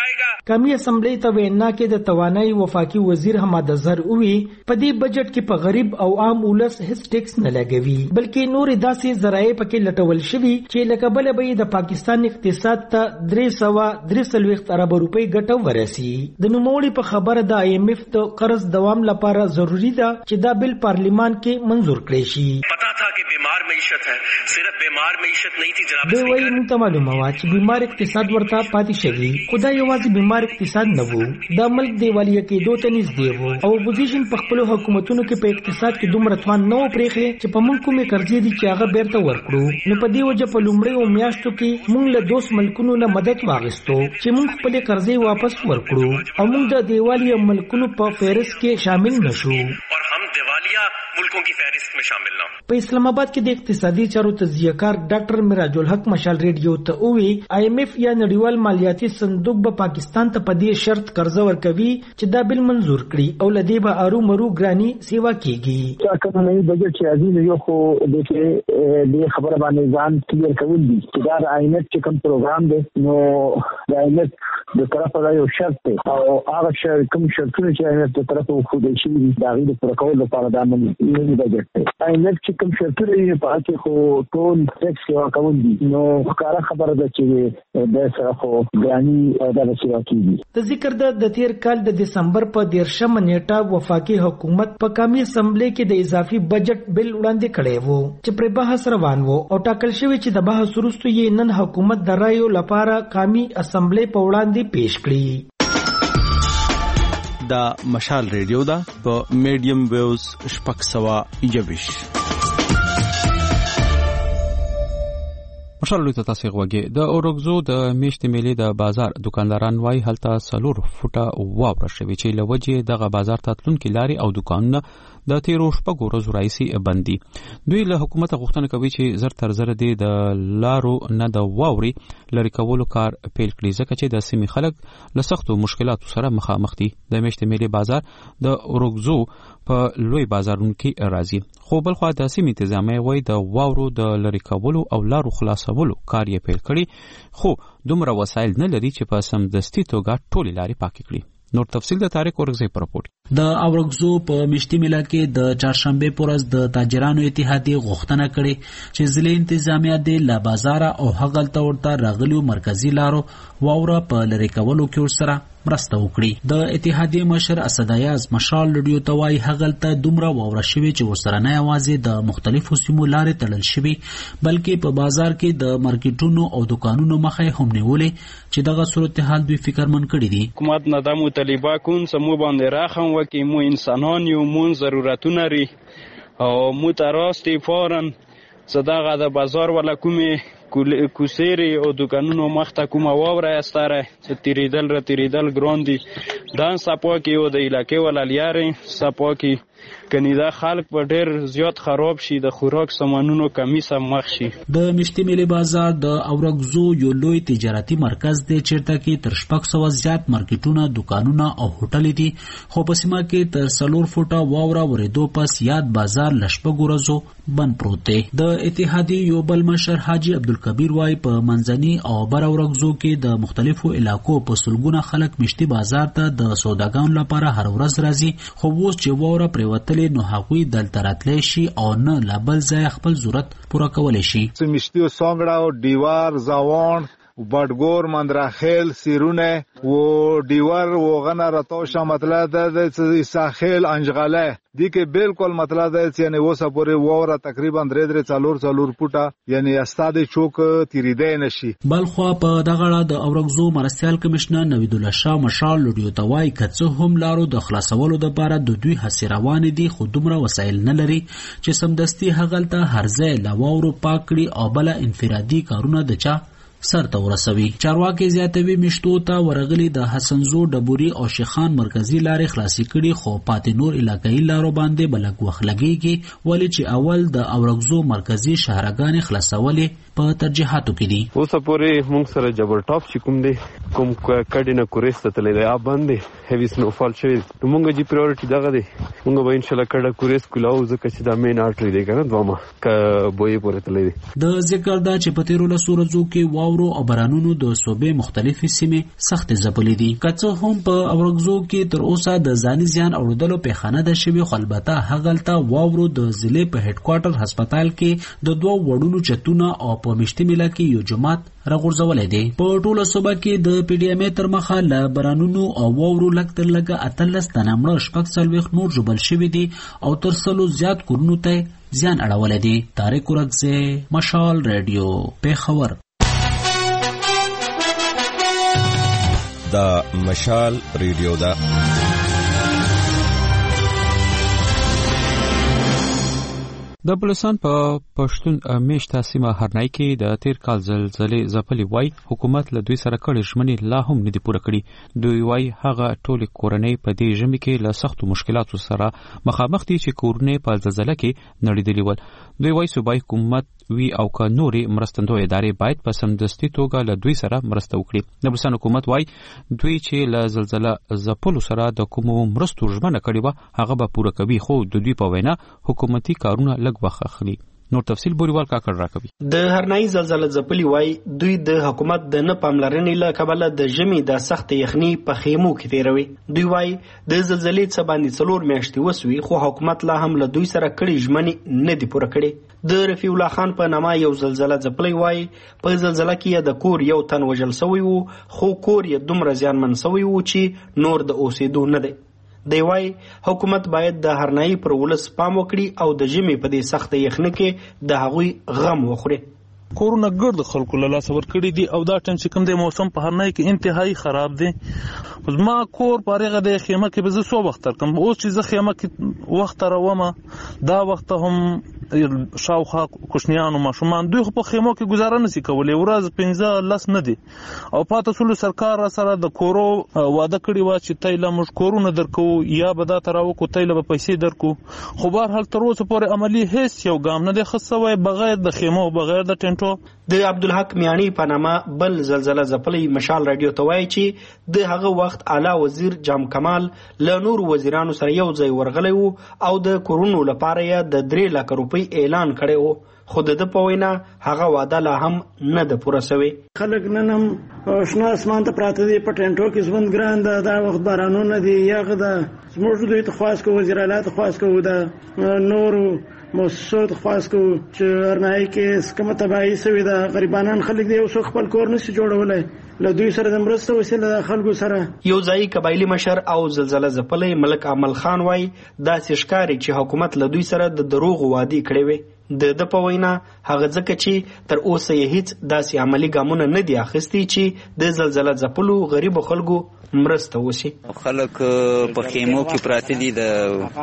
قومي اسمبلی ته وینا کې د توانایي وفاقي وزیر حماد اظهر وی په دې بجټ کې په غریب او عام ولس هیڅ ټیکس نه لګوي بلکې نور داسې ذرایع پکې لټول شوي چې لکه بل به د پاکستان اقتصاد ته درې سوه درې څلوېښت ارب روپۍ ګټه ورسي. د نوموړي په خبره د آی ایم ایف د قرض دوام لپاره ضروری ده چې دا بل پارلیمان کې منظور کړي شي. پتا تھا کہ بیمار معیشت ہے صرف بیمار معیشت نہیں تھی جناب دوی وایي موږ ته معلومه وه چې بیمار اقتصاد ورته پاتې شوي خو دا یوازې بیمار اقتصاد نه و دا ملک دیوالیه کېدو ته نږدې و او اپوزیشن په خپلو حکومتونو کې په اقتصاد کې دومره توان نه و پرېښی چې په موږ کومې قرضې دي چې هغه بیرته ورکړو نو په دې وجه په لومړیو میاشتو کې موږ له دوست ملکونو نه مدد واخیستو چې موږ خپلې قرضې واپس ورکړو او موږ د دیوالیه ملکونو په فهرست کې شامل نشو اور هم دیوالیه ملکوں کی فہرست میں شامل نہ. په اسلام آباد کې د اقتصادي چارو تجزیه کار ډاکټر میراج الحق مشال ریډیو ته وی آی ایم ایف یا نړیوال مالیاتي صندوق به پاکستان ته په دې شرط قرضه ورکوي چې دا بل منظور کړي او لدی به ارو مرو ګرانی سیوا کیږي. چې کوم نوی بجټ چې عزیز یو خو د دې خبره باندې ځان کلیر کول دي چې دا آی ایم ایف چې کوم پروګرام دی نو د آی ایم ایف د طرفه دا یو شرط دی او هغه شرط کوم شرطونه چې آی ایم ایف د طرفه خو د شي دا غي د پوره کولو لپاره دا نه نه بجټ دی. آی ایم ایف چې کوم شرطونه یې په هغه خو ټول ټیکس یو کوم دي نو ښکارا خبره ده چې د سره خو ګرانی او د سیوا کیږي. د ذکر د تیر کال د دسمبر په دیرشم نیټه وفاقي حکومت په قومي اسمبلی کې د اضافي بجټ بل وړاندې کړی وو چې پر بحث روان وو او ټاکل شوی چې د بحث وروسته یې نن حکومت د رایو لپاره قومي اسمبلی په وړاندې پیش کړی. دا مشال ریډیو دا په میډیم ویوز شپږ سوه یویش مشال لوی ته تاسو غوږی د اورګزو د میشتې میلې د بازار دکانداران وای هلته سلور فوټه واوره شوی چې لوجه دغه بازار ته تلونکي لاري او دکانونه د تیرو شپږو ورځو راځي بندي. دوی له حکومت غوښتنه کوي چې زر تر زر دې د لارو نه د واوري لری کولو کار پیل کړي ځکه چې د سیمې خلک له سختو مشکلاتو سره مخامخ دي. د میشتې میلې بازار د اورګزو په لوی بازارونو کې راځي خو بل خو د سیمې انتظامیه وای د واورو د لری کولو او لارو خلاصولو کار یې پیل کړي خو دومره وسایل نه لري چې په سمدستي توګه ټولې لارې پاکې کړي. نور تفصیل د طارق اورګزی پر رپورټ. د اورګزو په مشتي میله کې د چهارشنبه پورز د تاجرانو اتحادیه غوښتنه کړې چې ضلع انتظامیه د لا بازار او هغل ته ورته راغلیو مرکزی لارو واوره په لری کولو کې سره مرسته وکړي. د اتحادیه مشر اسد ایاز مشال لډیو توای هغل ته دومره واوره شوی چې ورسره نه یوازې د مختلفو سیمو لارې تړل شوی بلکې په بازار کې د مارکیټونو او دکانونو مخه هم نیولې چې دغه صورتحال دوی فکرمن کړي دي. حکومت نه د مطالبه کون سمو باندې راخم وکي مو انسانان یو مون ضرورتونه لري او مو تراستی فورن صداغه د بازار ولا کومه کوسيري او دکانونو مخته کومه واوره استاره چې تیریدل را تیریدل ګران دي دان سپو کې او د علاقې وللیارې سپو کې کنيدا خلک په ډېر زیات خراب شي د خوراک سامانونو کمی سم مخ شي. د مشتي میلې بازار د اورګزو یو لوی تجارتي مرکز دی چیرته کې تر شپږ سوه زیات مارکیټونه دکانونه او هوټل دي خو په سیمه کې تر څلور فوټه واوره ورېدو پس یاد بازار لشپږ ورځو بند پروت دی. د اتحادیې یو بل مشر حاجی عبدالکبیر وای په منځني او بر اورګزو کې د مختلفو علاقو په سلګونه خلک مشتي بازار ته د سوداګانو لپاره هر ورځ راځي خو اوس چې واوره پریوتلې نو هغوی دلته راتلی شي او نه لا بل ځای خپل ضرورت پوره کولی شي. مشتي او سانګړه او دیوار زاوان بادګور مندراخیل سیرونه و دیوار و غنا راتوشه مطلب ده د ساحل انجغله دي کې بالکل مطلب ده چې یعنی وسه پورې ووره تقریبا درې درې څلور څلور پټه یعنی استاد چوک تیریدې نشي. بلخو په دغه اړه د اورګزو مرستيال کمشنر نوید الله شاه مشال لډیو توای کڅه هم لارو د خلاصولو لپاره د دوی هڅې روانې دي خو دومره وسایل نه لري چې سمدستي هغلته هرځای لاوورو پاکړي او بل انفرادي کارونه د چا سرته ورسوي. چارواکي زیاتوي مشتو ته ورغلي د حسنزو ډبوري او شیخان مرکزی لارې خلاصي کړي خو پاتې نور علاقایي لارو باندې بلک وخت لګيږي ولې چې اول د اورګزو مرکزی شهرګان خلاصولې په ترجیحاتو کې دي. اوس پورې موږ سره جبل ټاپ چې کوم دی کوم کډینه کورېسته تللی دی باندې هیوی سنوفال شوی نو موږ جی پریورټي دغه دی موږ به ان شاء الله کډه کورېس کولاو ځکه چې دا مین آرټري دی کنه دومره ک بوې پورې تللی دی. د ذکر دا چې په تیرو لسو ورځو کې واو واورو او بارانونو د صوبې مختلفې سیمې سخت ځپلې دي. که څه هم په اورګزو کې تر اوسه د ځاني زیان اورېدلو پیښانه ده شوې، خو البته هغلته واورو د ضلع په هډ کوارټر هسپتال کې د دوه وړونو چتونه او په مشتي میله کې یو جماعت راغورځولی دی. په ټوله صوبه کې د پی ډي ایم ای تر مخه له بارانونو او واورو لږ تر لږه اتلس تنه مړه، شپږ څلوېښت نور ژوبل شوي دي او تر سلو زیات کورونو ته زیان اړولی دی. طارق ورکزی، مشال ریډیو، پیښور. دا مشال ریډیو ده. د بلوچستان په پښتون میشته سیمه هرنای کې د تیر کال زلزلې ځپلې وای حکومت له دوی سره کړې ژمنې لا هم نه دي پوره کړي. دوی وای هغه ټولې کورنۍ په دې ژمي کې له سختو مشکلاتو سره مخامخ دي چې کورونه په زلزلې کې نړېدلې ول. دوی وای صوبایي حکومت وی او که نورې مرستندوی ادارې باید په سمدستي توګه له دوی سره مرسته وکړي. د بلوچستان حکومت وای دوی چې له زلزله ځپلو سره د کومو مرستو ژمنه کړې وه هغه به پوره کوي، خو د دوی په وینا حکومتي کارونه لږ وخت اخلي. نور تفصیل بوریوال کاکړ راکوي. د هرنای زلزله ځپلې وای دوی د حکومت د نه پاملرنې له کبله د ژمي د سخت یخني په خیمو کې تیروي. دوی وای د زلزلې څخه باندې څلور میاشتې وسوي، خو حکومت لا هم له دوی سره کړي ژمنې نه دي پوره کړي. د رفیع الله خان په نامه یو زلزله ځپلې وای په زلزله کې د کور یو تن وژل شوی وو، خو کور یې دومره زیانمن شوی وو چې نور د اوسېدو نه دی. دی وای حکومت باید د هرنای پر ولس پام وکړي او د ژمي په دې سخت یخني کې د هغوی غم وخوري. کورونه ګرد خلکو له لاسه ورکړي دي او دا ټیم چې کوم دی موسم په هرنای کې انتهایی خراب دی. زما کور په هغه د خیمه کې به زه څو وخت تر کوم، اوس چې زه خیمه کې وخت راومه دا وخت هم شاوخوا کوشنیانو ماشومان دوی خو په خیمو کې گزاره نشي کولی، ورځ پنځه لس نه دي او پاته سولو سرکار را سره د کورو واده کړي و چې تایله موږ کورونه درکو یا به دا تراوکو تایله به پیسې درکو، خو بهرحال تر اوسه پورې عملی هیڅ یو ګام نه دی خصوی بغیر د خیمو بغیر د ټینټو. د عبدالحق میانی په نامه بل زلزله ځپلې مشال راډیو ته وایي چې د هغه وخت اعلی وزیر جام کمال له نورو وزیرانو سره یو ځای ورغلی وو او د کورونو لپاره یې د درې لکه روپۍ اعلان کړی وو، خو د ده په وینا هغه وعده لا هم نه ده پوره سوې. خلک نن هم شنه اسمان ته پراته دي، په ټینټو کې ژوند ګران ده، دا وخت بارانونه دي، یغ ده. زموږ دوی ته خواست کوو، وزیر اعلی ته خواست کوو، د نورو مؤسسو ته خواست کوو چې هرنای کې کومه تباهي سوې ده، غریبانان خلک دی، یو څوک خپل کور نشي جوړولی، له دوی سره د مرسته وسیله د خلکو سره. یو ځایي قبایلي مشر او زلزله ځپلی ملک عمل خان وایي داسې ښکاري چې حکومت له دوی سره د دروغو وعدې کړې وې. د ده په وینا هغه ځکه چې تر اوسه یې هیڅ داسې عملي ګامونه نه دي اخیستي چې د زلزله ځپلو غریبو خلکو مرسته وشي. خلک په خیمو کې پراته دي، د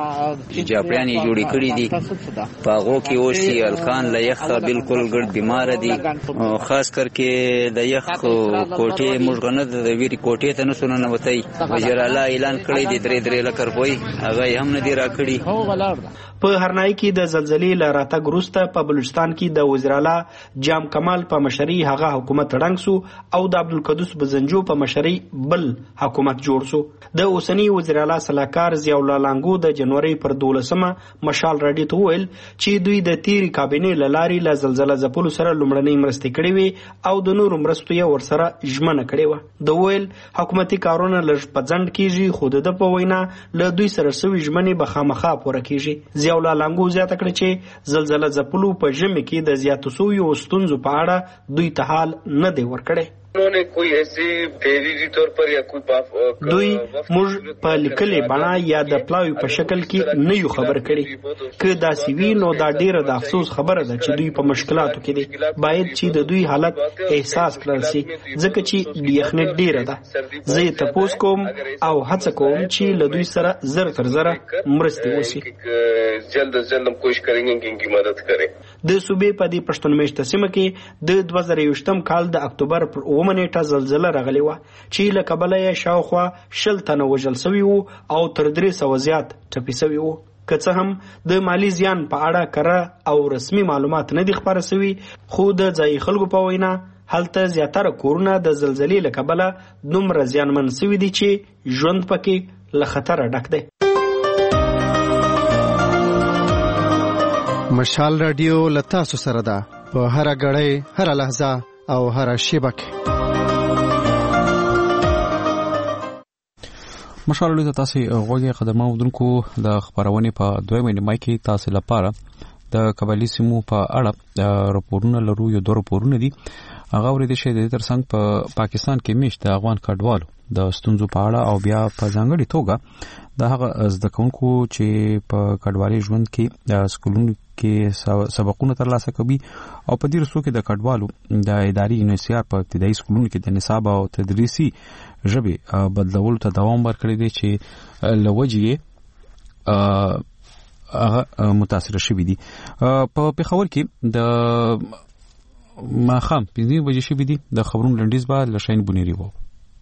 جاپړیان یې جوړې کړي دي، په هغو کې اوس یې هلکان له یخه بالکل ګډ بیماره دي، خاص کر کې د یخ کوټې موږ نه د ویرې کوټې ته نسو ننوتی. وزیر اعلی اعلان کړی دی درې درې لکه روپۍ، هغه یې هم نه دي راکړي. په هرنای کې د زلزلې له راتګ وروسته په بلوچستان کې د وزیر اعلی جام کمال په مشرۍ هغه حکومت ړنګ سو او د عبدالقدوس بزنجو په مشرۍ بل حکومت جوړ سو. د اوسنی وزیر اعلی صلاحکار ضیاء الله لانګو د جنوري پر دولسمه مشال راډیو ته وویل چې دوی د تیری کابینې له لارې له زلزله ځپلو سره لومړنۍ مرستې کړې وې او د نورو مرستو یې ورسره ژمنه کړې وه. د ویل حکومتي کارونه لږ په ځنډ کیږي، خو د ده په وینا له دوی سره سوي ژمنې به خامخا پوره کیږي. ضیاء الله لانګو زیاته کړه چې زلزله ځپلو په ژمي کې د زیاتو سویو ستونزو په اړه دوی ته حال نه دی ورکړی. انہوں نے کوئی ایسی تحریری طور پر یا کوئی دوی موږ په لیکلې بڼه یا د پلاوي په شکل کې نه یو خبر کړي. که داسې وي نو دا ډیره د افسوس خبره ده چې دوی په مشکلاتو کې دي. باید چې د دوی حالت احساس کړل شي ځکه چې یخنۍ ډیره ده. زه یې تپوس کوم او هڅه کوم چې له دوی سره زر تر زره مرستې وشي. جلد از جلد هم کوشش کریں گے کہ ان کی مدد کریں. د صوبې په دې پښتون میشته سیمه کې د دوه زره یوویشتم کال د اکتوبر پر اوومه نیټه زلزله راغلې وه چې له کبله یې شاوخوا شل تنه وژل سوي وو او تر درې سوه زیات ټپي سوي وو. که څه هم د مالی زیان په اړه کره او رسمي معلومات نه دي خپاره سوي، خو د ځایي خلکو په وینا هلته زیاتره کورونه د زلزلې له کبله دومره زیانمن سوي دي چې ژوند پکې له خطره ډک دی. مشال رادیو له تاسو سره ده، په هره غړۍ هره لحظه او هر شیبه کې. مشالو ته تاسو غوږی قدمه ودونکو د خبرونه په دویمه نیمه کې تاسو لپاره د قبایلی سیمو په اړه راپورونه لرو. یو دوه راپورونه دي هغه ورته شه د ترڅنګ په پاکستان کې میشت د افغان کډوالو د ستونزو په اړه او بیا په ځانګړي توګه د هغه زده کوونکو چې په کډوالي ژوند کې د سکولونو کې سبقونه ترلاسه کوي او په دې رسو کې د کډوالو د اداري انسیار په ابتدایي سکولونو کې د نصاب او تدریسي ژبې بدلولو ته دوام ورکړی دی چې لوجې هغه متاثر شوی دي. په پیښور کې د ماخام پنځه بجې شوی دي. د خبرونو لنډیز به لشین بونیری وو.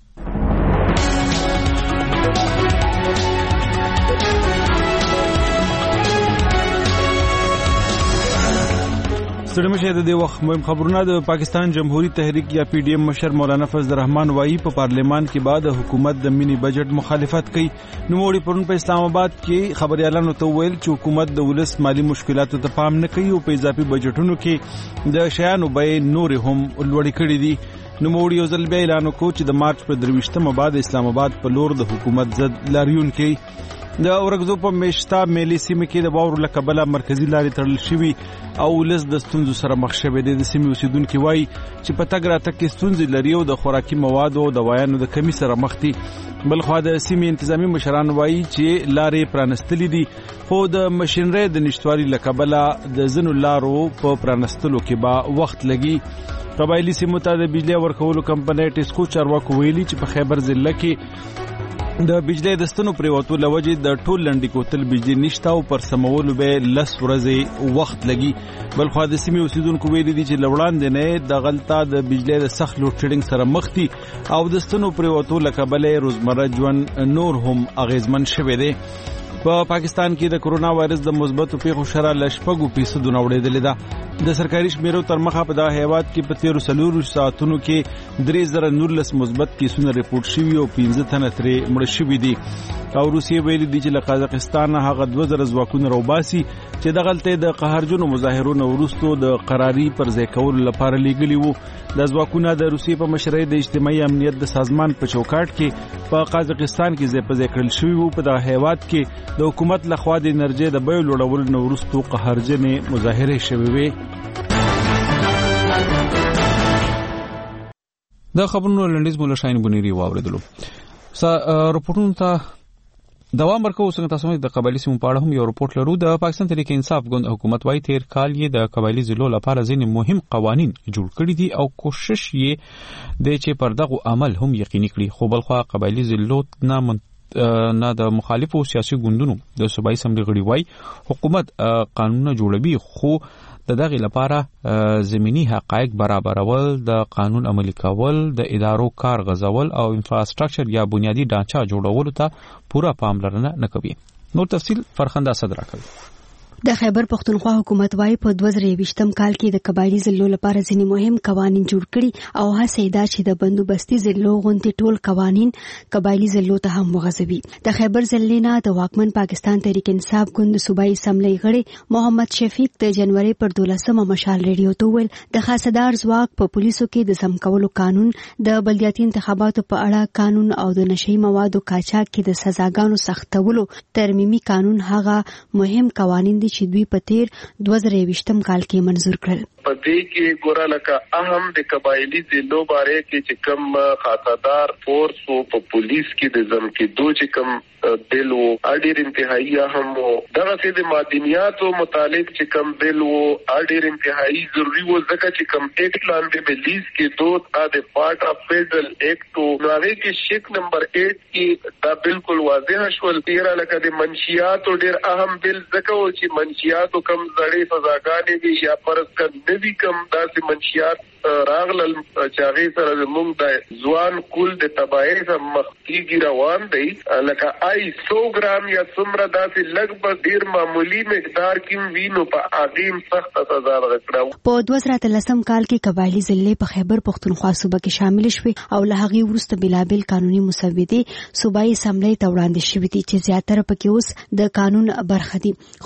ستړي مشه د دې وخت مهم خبرونه. د پاکستان جمهوریت تحریک یا پی ډی ایم مشر مولانا فضل الرحمن وایي په پارلیمان کې بعد حکومت د مینی بجټ مخالفت کوي. نوموړي پرون په اسلام آباد کې خبريالانو ته ویل چې حکومت د ولس مالی مشکلاتو ته پام نه کوي او په اضافي بجټونو کې د شیانو بیې نور هم لوړې کړې دي. نوموړي یو ځل بیا اعلان وکړ چې د مارچ په درویشتمه بعد اسلام آباد په لور د حکومت ضد لاریون کوي. د اورګزو په میشتا ملي سیمه کې د باور لکبله مرکزی لارې تړل شوی او ولس د ستونزو سره مخ شوی دی. د سیمې اوسیدونکو وایي چې په تګ راتګ کې ستونزې لري او د خوراکي موادو او دوايانو د کمی سره مخ دي. بلخو د سیمې انتظامی مشران وایي چې لارې پرانستلې دي خو د ماشينري د نشټواري لکبله د زنو لارو په پرانستلو کې با وخت لګي. قبایلی سیمو ته د بجلی ورکولو کمپنۍ ټیسکو چارواکو ویلي چې په خیبر ضلع کې د بجلی د ستنو پریوتو لوجې د ټول لنډی کوتل بجلی نشته او پر سمولو به لس ورځې وخت لګي. بلخو د سیمې اوسیدونکو ویلي دي چې لوړاندې نه د غلطه د بجلی د سخت لوډ شیډینګ سره مخ دي او د ستنو پریوتو لکبله روزمره ژوند نور هم اغیزمن شوی دی. په پاکستان کې د کرونا وایرس د مثبتو پیښو شرح لشپږو فیصدو نوړېدلې ده. د سرکاري شمیرو تر مخه په دغه هیواد کې په تیرو څلورو ساعتونو کې درې زره نولس مثبت کیسونه ریپورټ شوي او پنځه تنه ترې مړه شوي دي. او روسیې ویلي دي چې له قازقستان هغه دوه زره ځواکونه راوباسي چې دغلته د قهرجنو مظاهرونو وروسته د قراري پر ځای کولو لپاره لیږلي وو. د ځواکونه د روسیې په مشرۍ د اجتماعي امنیت د سازمان په چوکاټ کې په قازقستان کې ځای په ځای کړل شوي وو. په دغه هیواد کې د حکومت لخوا د انرژي د بیو لوړولو نه وروسته قهرجنې مظاهرې شوې وې. د خبرونو لنډیز مولا شاین بونیری واوریدلو. سا رپورټونو ته دوام ورکوو. څنګه تاسو د قبایلی سیمو په اړه هم یو رپورټ لرو. د پاکستان تحریک انصاف ګوند حکومت وايي تیر کال یې د قبایلی ضلعو لپاره ځینې مهم قوانین جوړ کړي دي او کوشش یې د چې پر دغه عمل هم یقیني کړي. خو بلخوا قبایلی ضلعو نه نه د مخالفو سیاسي ګوندونو د صوبایي اسمبلی غړي وايي حکومت قانونونه جوړوي خو د دغه لپاره زمینی حقایق برابرول، د قانون عملي کول، د ادارو کار غزول او انفراستراکچر یا بنیادی ډانچه جوړولو ته پوره پاملرنه نه کوي. نور تفصیل فرخنده صدرا کوي. د خیبر پختونخوا حکومت وايي په دوه زره یوویشتم کال کې د قبایلی ضلعو لپاره ځینې مهم قوانین جوړ کړي او هڅه یې دا چې د بندوبستي ضلعو غوندې ټول قوانین قبایلی ضلعو ته هم وغځوي. د خیبر ضلع نه د واکمن پاکستان تحریک انصاف ګوند صوبایي اسمبلی غړي محمد شفیق د جنوري پر دولسمه مشال ریډیو ته ویل د خاصدار ځواک په پولیسو کې د سم کولو قانون، د بلدیاتي انتخاباتو په اړه قانون او د نشئی موادو قاچاق کې د سزاګانو سختولو ترمیمي قانون هغه مهم قوانین دي چې دوی په تیر دوه زره یوویشتم کال کې منظور کړل. په دې کې ګوره لکه اهم د قبایلی ضلعو باره کې چې کم خاصدار فورس او په پولیس کې د ځم کې دوه چې کم بل وو اډیر انتهایی اهم وو. دغه چې د مدنیاتو متعلق چې کم بل وو اډیر انتهایی ضروری وو ځکه چې کم ایکټ لاندې بلیز کې دوه د پارت اف فیډرل ایکټ او نوې کې شیک نمبر آټ کې دا بالکل واضح شول. تیرا لکه د منشیات ډیر اهم بل ځکه و چې منشیاتو کم زړې سزاګانې دي یا پرس کم نوی کم داسې منشیات راغلل چې هغه سره زموږ د ځوان کول د تباہی سره مخکې روان دی. لکه آی سو ګرام یا څومره داسې لږ ډیر معمولی مقدار کې وینو په اغیم سخت سزا ورکړه. په دوه زره اتلسم کال کې قبایلی ضلع په خیبر پختونخوا صوبه کې شامل شوې او له هغې وروسته بلابل قانوني مسودې صوبایي اسمبلی ته وړاندې شوې دي چې زیاتره پکې اوس د قانون برخه دي. خو په صوبایي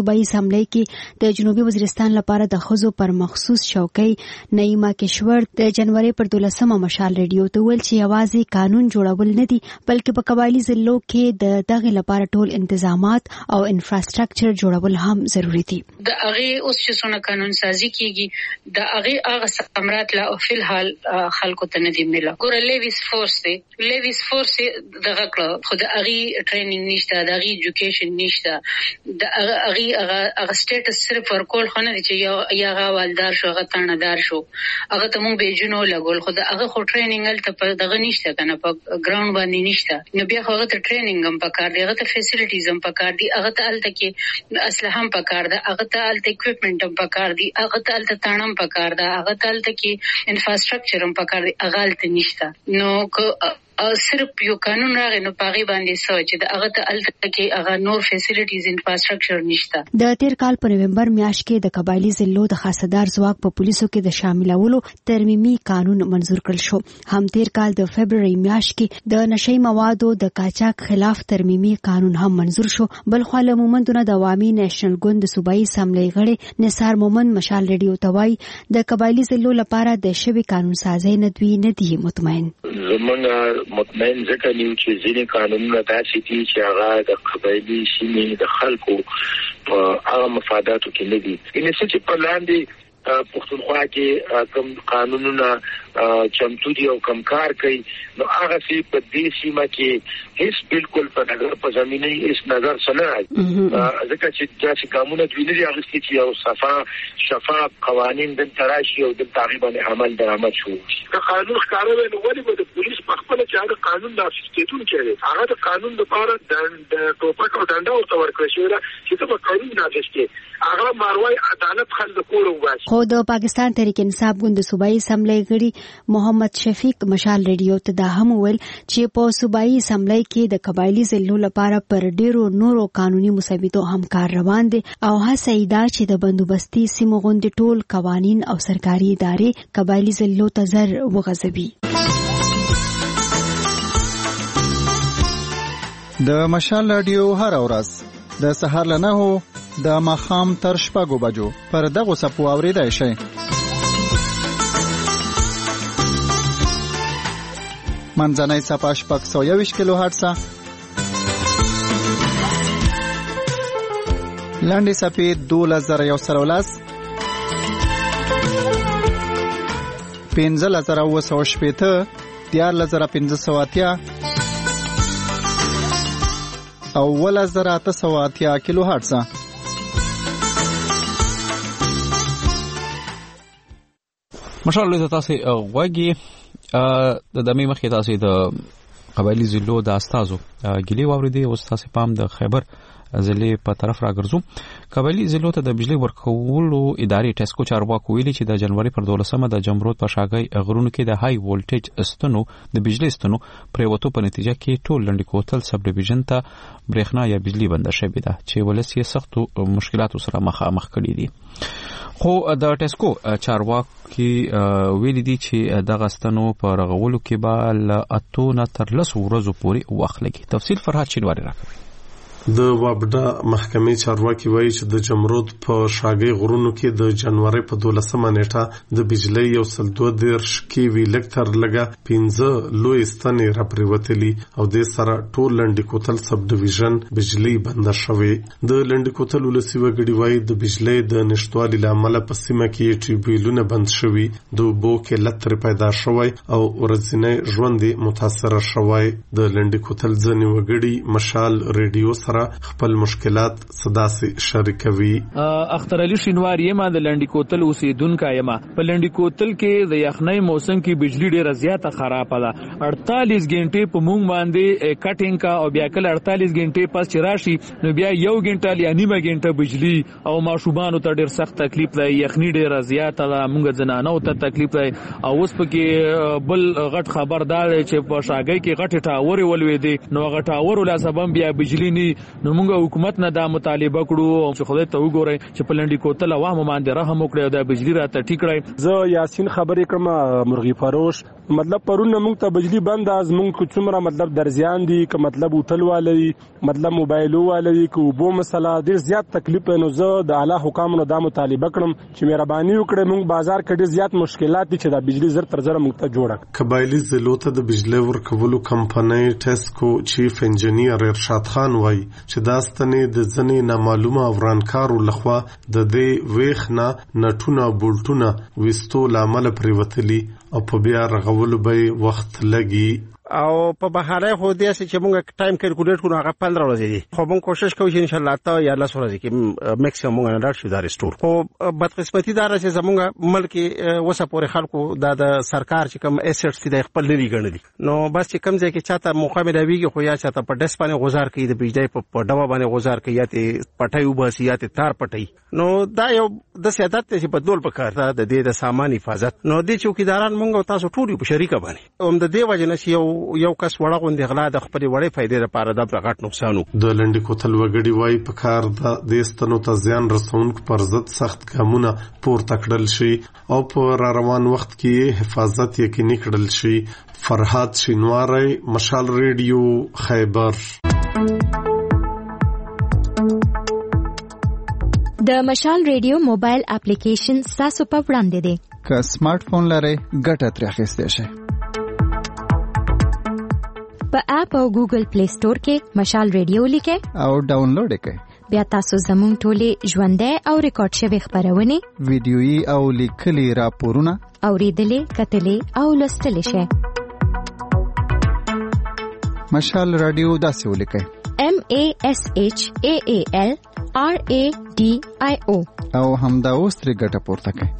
صوبایي اسمبلی کې د جنوبي وزیرستان لپاره د ښځو پر مخصوص چوکۍ نعیمه کشور د جنوري پر دولسمه مشال ریډیو ته ویل چې یوازې قانون جوړول نه دي بلکې په قبایلي ضلعو کې د دغه لپاره ټول انتظامات او انفراستراکچر جوړول هم ضروری دي. د هغه اوس چې څونه قانون سازي کیږي د هغه هغه ثمرات لا فل حال خلکو ته نه دي مله. ګور لیویس فورس دی لیویس فورس دغه کړ خو د هغه ټریننګ نشته د هغه ایجوکیشن نشته د هغه هغه سټیټس صرف ورکول خو نه دي چې یو هغه والدار شو هغه تانه شو هغه ته مونږ به جنو لګول خو د هغه خو ټریننګ ال ته دغه نشته کنه په ګراوند باندې نشته نو بیا هغه ته ټریننګ هم پکار دی هغه ته فیسیلیټیز هم پکار دي هغه ته ال ته کې اسلحه هم پکار ده هغه ته ال ته اکوپمنٹ هم پکار دي هغه ته ال ته تانم پکار ده هغه ته ال ته کې انفراستراکچر هم پکار دي هغه ال ته نشته نو او صرف یو قانون راغی نو پاغي باندې سوچ د هغه ته الته کې هغه نور فیسیلیټیز انفراستراکچر نشته. د تیر کال په نومبر میاشت کې د قبایلی ضلعو د خاصدار ځواک په پولیسو کې د شاملولو ترمیمي قانون منزور کړل شو. هم تیر کال د فبرवरी میاشت کې د نشئی موادو د قاچاق خلاف ترمیمي قانون هم منزور شو. بل خو له مومندونو د عوامي نېشنل ګوند د صوبایي اسمبلی غړي نثار مومند مشال ریډیو توای د قبایلی ضلعو لپاره د شوی قانون سازي نه دوی نه دي مطمئن. زمونږ مطمئن ځکه نیو چې ځینې قانونونه داسې دي چې هغه د قبایلي سیمې د خلکو په هغه مفاداتو کې نه دي. یعنې څه چې په لاندې پښتونخوا کې کوم قانونونه چمتو دي او کم کار کوي نو هغه سي په دې سیمه کې هیڅ بالکل په نظر په زمینه هیڅ نظر سره ځکه چې داسې قانونونه دوی نه دي اخیستي چې یو صفا شفاف قوانین د تراشي او د تقریبا عمل درآمد شو. که قانون ښکاره وي نو ولې به د پولیس په خپل چې هغه قانون نافذ کېدونکی هغه د قانون لپاره د ټوپک او ډنډه ورته ورکړل شوې ده چې ته به قانون نافذ کړې هغه ماروای عدالت خل د کور وباسي. خو د پاکستان تحریک انصاف ګوند صوبایي اسمبلی غړي محمد شفیق مشال ریډیو ته دا هم ویل چې په صوبایي اسمبلی کې د قبایلی ضلعو لپاره پر ډیرو نورو قانوني مثبتو هم کار روان دي او هڅه یې ده چې د بندوبستي سیمو غوندې ټول قوانین او سرکاري ادارې قبایلی ضلعو ته زر وغځوي. د مشال رادیو هر ورځ د سهار له نهو د ماښام تر شپږو بجو پر دغو څپو اورېدای شئ. منځنۍ څپه شپږ سوه یوویشت کیلو هرټزه، لنډې څپې دولس زره یو سل او لس، پنځلس زره اووه سوه شپېته، دیارلس زره پنځه سوه اتیا او اوولس زره اته سوه اتیا کیلو هرټزه. مشال له تاسو غوږی د دمه مخې تاسو د قبایلی ضلعو د استادو ګلی واوریدي او تاسو پام د خیبر ضلع په طرف راګرځو. قبایلی ضلعو ته د بجلی ورکولو ادارې ټسکو چارواکو ویلي چې د جنوري پر دولسمه د جمرود په شاګۍ غرونو کې د های ولټیج استنو د بجلی استنو پریوتو په نتیجه کې ټول لنډی کوتل سب ډیویژن ته برېښنا یا بجلی بند شوې ده چې ولسی سختو مشکلاتو سره مخامخ کړي دي. خو د ټسکو چارواکي ویلي دي چې دغه استنو په رغولو کې به له اتو نه تر لسو ورځو پورې وخت لګي. تفصیل فرهاد شینواری راکوي. د وابډا محکمې چارواکي وایي چې د جمرود په شاګۍ غرونو کې د جنوري په دولسمه نیټه د بجلی یو سل دوه دېرش کیوي لکتر لګه پنځه لوی ستنې راپریوتلي او د سره ټول لنډی کوتل سب ډیویژن بجلی بند شوې. د لنډی کوتل ولسی وګړي وایي د بجلی د نشټوالي لامل په سیمه کې ټریبیولونه بند شوي، د اوبو قلت تر پیدا شوی او ورځنی ژوند متاثر شوی. د لنډی کوتل ځنې وګړي مشال ریډیو سره خپل مشکلات صداسي شریکوي. اختر علي شینواری ما د لنډی کوتل اوسیدونکو یم. په لنډی کوتل کې د یخنۍ موسم کې بجلی ډیره زیاته خراب ده. اړتالیس غنټې په مونږ باندې کټینګ کا او بیا کله اړتالیس غنټې پس چراشي نو بیا یو غنټه یا نیمه غنټه بجلی او ماشومان ته ډیر سخت تکلیف دی. یخنۍ ډیره زیاته ده، مونږ زنانو ته تکلیف دی. او اوس پکې بل غټ خبردار چې په شاګۍ کې غټ ټاور ولوي دي نو غټ ټاور ولا سبب بیا بجلی نه نو موږ حکومت نه دا مطالبه کړو چې خدای ته وګوري چې په لنډي کوتل عوامو باندې رحم وکړي د بجلی راته ټیک کړي. زه یاسین خبرې کوم مرغی فروش. مطلب پرون موږ ته بجلی بند از موږ څومره مطلب درځيان دي که مطلب هوټل والي مطلب موبایلو والي که وبو مسله ډیر زیات تکلیف نو زه د اعلی حکامو د مطالبه کړم چې مهرباني وکړي موږ بازار کې ډیر زیات مشکلات دي چې د بجلی زر تر زر موږ ته جوړه. قبایلی ضلعو ته د بجلی ورکولو کمپنۍ ټیسکو چیف انجینیر ارشاد خان وایي چې دا ستنې د ځنې نامعلومه ورانکارو لخوا د دې ویخ نه نټونه بولټونه وستو لامل پریوتلی او په بیا رغولو به وخت لګي. او په بهاره خو دې چې موږ ټایم کیلکولیټ کړو هغه پندرہ ورځې دي خو موږ کوشش کوو چې ان شاء الله تا یا لس ورځې کې میکسیمم موږ نه راځو دا ریسټور. خو بدقسمتي دا چې زموږ ملک وسه پورې خلکو د سرکار چې کوم ایسټس دي خپل لري ګڼلي نو بس چې کوم ځای کې چاته موقع ملويږي خو یا چاته په ډیس باندې غوزار کوي د بجلی په ډوا باندې غوزار کوي یا ته پټي وباسي یا ته تار پټي نو دا یو د سیادت چې بدلول پکار ده د دې د سامان حفاظت نو د چوکیداران موږ تاسو ټول په شریکه باندې هم د دې وجه نشي یو یو کس وړه غونډه غلا د خپل وړې فائدې لپاره د غټ نقصانو. د لنډي کوتل وګړي وای په کار د دستنو ته زیان رسونکو پر ضد سخت ګامونه پورته کړل شي او په را روان وخت کې حفاظت یقیني کړل شي. فرحات شینواری مشال ریډیو خیبر. د مشال ریډیو موبایل اپلیکیشن تاسو په وړاندې دی. که سمارټ فون لرئ ګټه ترې اخیستی شئ. په اپ او ګوګل پلی سٹور کې مشال ریډیو لیکئ او ډاونلوډ کړئ. بیا تاسو زموږ ټولې ژوندۍ او ریکارډ شوی خبرونه ویډیويي او لیکلي راپورونه اوریدلې کتلې او لوستلې شئ. مشال رادیو داسې ولیکئ M A S H A A L R A D I O او همدا اوس ترې ګټه پورته کړئ.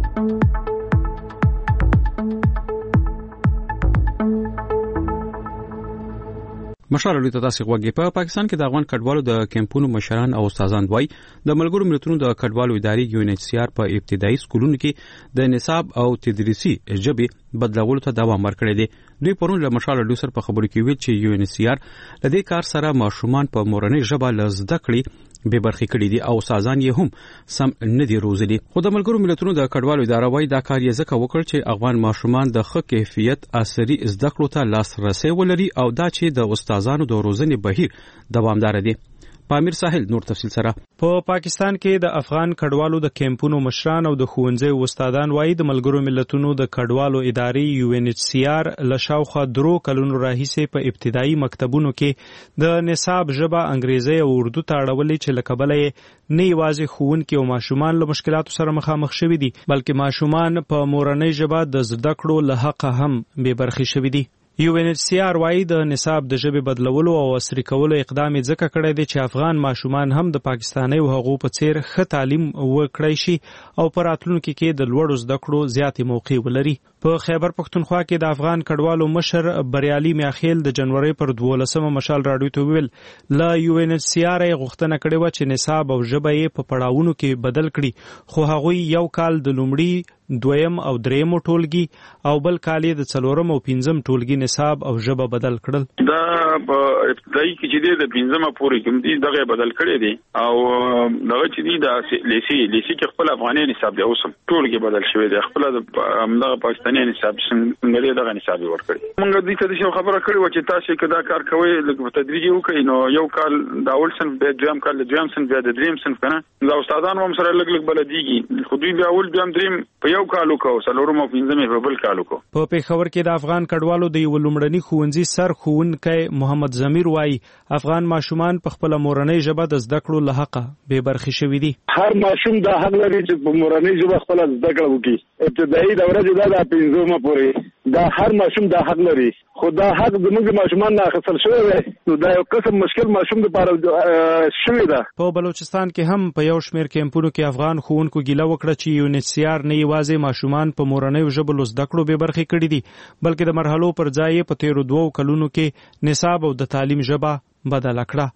مشال ته تاسو غوږی په پاکستان کې د افغان کډوالو د کیمپونو مشران او استادان وای د ملګرو ملتونو د کډوالو ادارې یو ان ایچ سی آر په ابتدایي سکولونو کې د نصاب او تدریسي ژبې بدلولو ته دوام ورکړی دی. دوی پرون له مشال ډوسر په خبرو کې ویل چې یو ان ایچ سی آر د دې کار سره ماشومان په مورنۍ ژبه لزده کړي به برخې کړي دي او استادان یې هم سم نه دي روزلي. خو د ملګرو ملتونو د کډوالو اداره وای دا کار یې ځکه وکړ چې افغان ماشومان د ښه کیفیت عصري زده کړو ته لاسرسي ولري او دا چې د استادانو د روزنې بهیر دوامدار دي. پامیر ساحل نور تفصیل سره. په پاکستان کې د افغان کډوالو د کیمپونو مشران او د ښوونځي استادان وایي د ملګرو ملتونو د کډوالو ادارې یو ان ایچ سی آر له شاوخوا درو کلونو راهیسې په ابتدایي مکتبونو کې د نصاب ژبه انګریزي او اردو ته اړولې چې له کبله یې نه یوازې ښوونکي او ماشومان له مشکلاتو سره مخامخ شوي دي بلکې ماشومان په مورنۍ ژبه د زده کړو له حقه هم بې برخې شوي دي. یو ان ایچ سی آر وايي د نصاب د ژبې بدلولو او عصري کولو اقدام ځکه کړی دی چې افغان ماشومان هم د پاکستاني هغو په څیر ښه تعلیم وکړي شي او په راتلونکي کې د لوړو زده کړو زیاتې موقع ولري. په خیبر پښتونخوا کې د افغان کډوالو مشر بریالي میاخیل د جنوري پر دولسمه مشال راډیو ته ویل لا یو ان ایچ سی آر غوښتنه کړې و چې نصاب او ژبه یې په پړاوونو کې بدل کړي خو هغوی یو کال د لومړي دویم او دریم ټولګي او بل کال د څلورم او پنځم ټولګي نصاب او ژبه بدل کړل. دا په ابتدایي کې چې د پنځمه پورې کوم دي دغه بدل کړي دي او دغه چې دي د لیسي لیسي کې خپل افغاني نصاب دی اوس ټولګي بدل شوی دی خپل دغه پاکستاني نصاب څنګه دغه نصاب ورکړي. موږ د دې څه خبره کړې و چې تاسو کدا کار کوي لکه تدریجي وکړئ نو یو کال د اول صنف به دویم کال د دویم صنف د دریم صنف کنه دا استادان هم سره لګ لګ بلديږي خو دوی بیا اول دویم دریم په یو کالو کو سلورم او پنځمه په بل کالو کو. په پیښور کې د افغان کډوالو د یو لومړني ښوونځي سر ښوونکی محمد ضمیر وایي افغان ماشومان په خپل مورنۍ ژبه د زده کړو له حقه بې برخې شوي دي. هر ماشوم دا حق لري چې په مورنۍ ژبه خپل زده کړه وکړي. ابتدایي دوره چې دا پنځمه پورې دا هر ماشوم دا حق لري خو دا حق زموږ ماشومان نه اخیستل شوی دی نو دا یو قسم مشکل ماشوم لپاره شوی ده. په بلوچستان کې هم په یو شمېر کیمپونو کې افغان ښوونکو ګیله وکړه چې یو ان ایچ سی آر نه یوازې ماشومان په مورنۍ ژبه له زده کړو بې برخې کړي دي بلکې د مرحلو پر ځای په تیرو دوو کلونو کې نصاب او د تعلیم ژبه بدله کړه.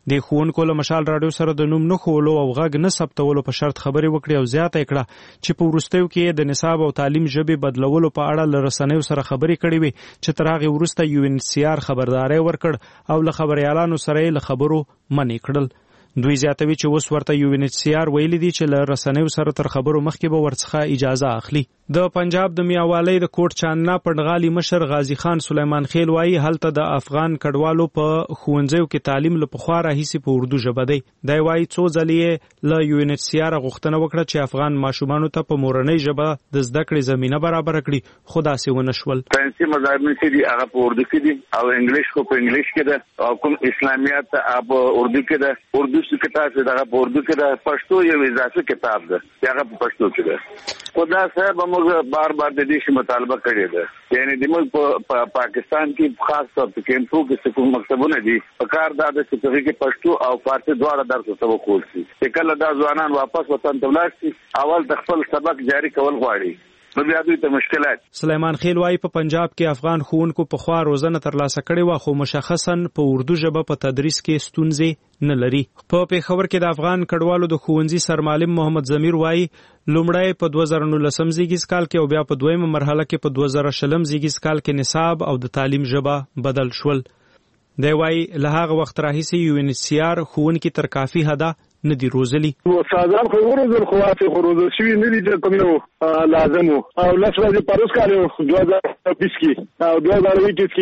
د ښوونکو له مشال راډیو سره د نوم نه ښولو او غږ نه ثبتولو په شرط خبرې وکړې او زیاته کړه چې په وروستیو کې د نصاب او تعلیم ژبې بدلولو په اړه له رسنیو سره خبرې کړې وي چې تر هغې وروسته یو ان سی آر خبرداری ورکړ او له خبریالانو سره یې له خبرو منې کړل. دوی زیاتوي چې اوس ورته یو ان سی آر ویلي دي چې له رسنیو سره تر خبرو مخکې به ورڅخه اجازه اخلي. د پنجاب د میاوالۍ د کوټ چاننا پړغالي مشر غازی خان سلیمان خیل وایي هلته د افغان کډوالو په ښوونځیو کې تعلیم له پخوا راهیسې په اردو ژبه دی. دی وایي څو ځلې له یو ان سی آر غوښتنه وکړه چې افغان ماشومانو ته په مورنۍ ژبه د زده کړې زمینه برابره کړي خو داسې ونه شول. ساینسي مضامین چې دي هغه په اردو کې دي او انګلیش خو په انګلیش کې ده او کوم اسلامیات په اردو کې ده. اردو کتاب چې دغه په اردو کې ده، پښتو یو اضافي کتاب ده چې هغه په پښتو کې ده. خدا صاحب موږ بار بار د دې شی مطالبه کړې ده یعنی د موږ په پاکستان کې خاص طور په کیمپو کې کوم مکتبونه دي په کار دا د چې کې پښتو او فارسی دواړه درس ته وکول شي چې کله دا ځوانان واپس وطن ته ولاړ شي اول د خپل سبق جاری کول غواړي نو بیا دوی ته مشکلات. سلیمان خیل وایي په پنجاب کې افغان ښوونکو په خوا روزنه ترلاسه کړې وه خو مشخصاً په اردو ژبه په تدریس کې ستونزې نه لري. په پېښور کې د افغان کډوالو د ښوونځي سرمعلم محمد ضمیر وایي لومړی په دوه زره نولسم زیږیز کال کې او بیا په دویمه مرحله کې په دوه زره شلم زیږیز کال کې نصاب او د تعلیم ژبه بدل شول. دی وایي له هغه وخت راهیسې یو ان سی آر ښوونکي تر کافي حده نه دي روزلي. استادان خو ورزل خو واسه خو روزل شوي نه دي چې کوم یو لازم او لس ورځې پروس کال دوه زره بیس کې او دوه زره اووه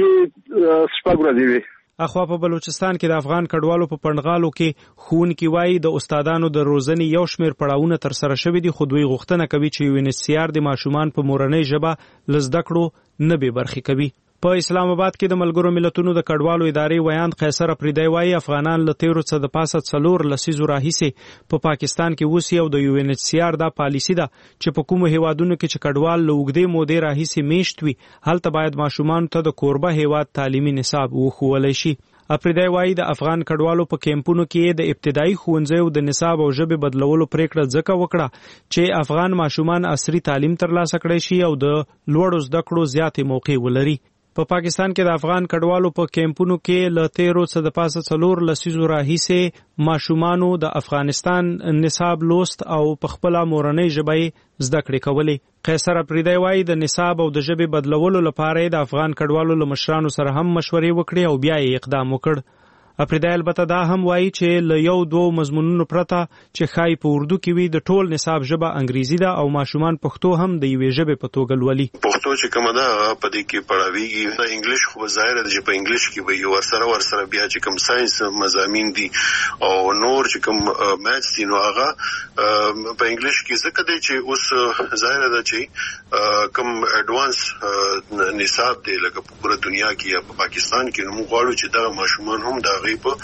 کې شپږ ورځې وي. اخوا په بلوچستان کې د افغان کډوالو په پنډغالو کې ښوونکي وایي د استادانو د روزنې یو شمېر پړاوونه ترسره شوي دي خو دوی غوښتنه کوي چې یو ان سی آر د ماشومان په مورنۍ ژبه له زده کړو نه بې برخې کوي. په اسلام آباد کې د ملګرو ملتونو د کډوالو ادارې ویاند قیصر افریدی وایي افغانان له تیرو څه د پاسه څلور لسیزو راهیسې په پاکستان کې اوسي او د یو ان سی آر دا پالیسي ده چې په کومو هیوادونو کې چې کډوال له اوږدې مودې راهیسې میشت وي هلته باید ماشومانو ته د کوربه هیواد تعلیمي نصاب وښوولی شي. افریدی وایي د افغان کډوالو په کیمپونو کې د ابتدایي ښوونځیو د نصاب او ژبې بدلولو پریکړه ځکه وکړه چې افغان ماشومان عصري تعلیم ترلاسه کړی شي او د لوړو زده کړو زیاتې موقع ولري. په پا پاکستان کې د افغان کډوالو په کیمپونو کې له تیرو څه د پاسه څلور لسیزو راهیسې ماشومانو د افغانستان نصاب لوست او په خپله مورنۍ ژبه یې زده کړې کولې. قیصر افریدی وایي د نصاب او د ژبې بدلولو لپاره یې د افغان کډوالو له مشرانو سره هم مشورې وکړې او بیا یې اقدام وکړ. افریدی البته دا هم وایي چې له یو دوو مضمونونو پرته چې ښایي په اردو کې وي د ټول نصاب ژبه انګریزي ده او ماشومان پښتو هم د یوې ژبې په توګه لولي. پښتو چې کومه ده هغه په دې کې پړاویږي. د انګلیش خو ظاهره ده چې په انګلیش کې وي ورسره ورسره بیا چې کوم ساينس مضامین دي او نور چې کوم میث دي نو هغه په انګلیش کې ځکه دی چې اوس ظاهره ده چې کوم اډوانس نصاب دی لکه په پوره دنیا کې یا په پاکستان کې نو موږ غواړو چې دا ماشومان هم دا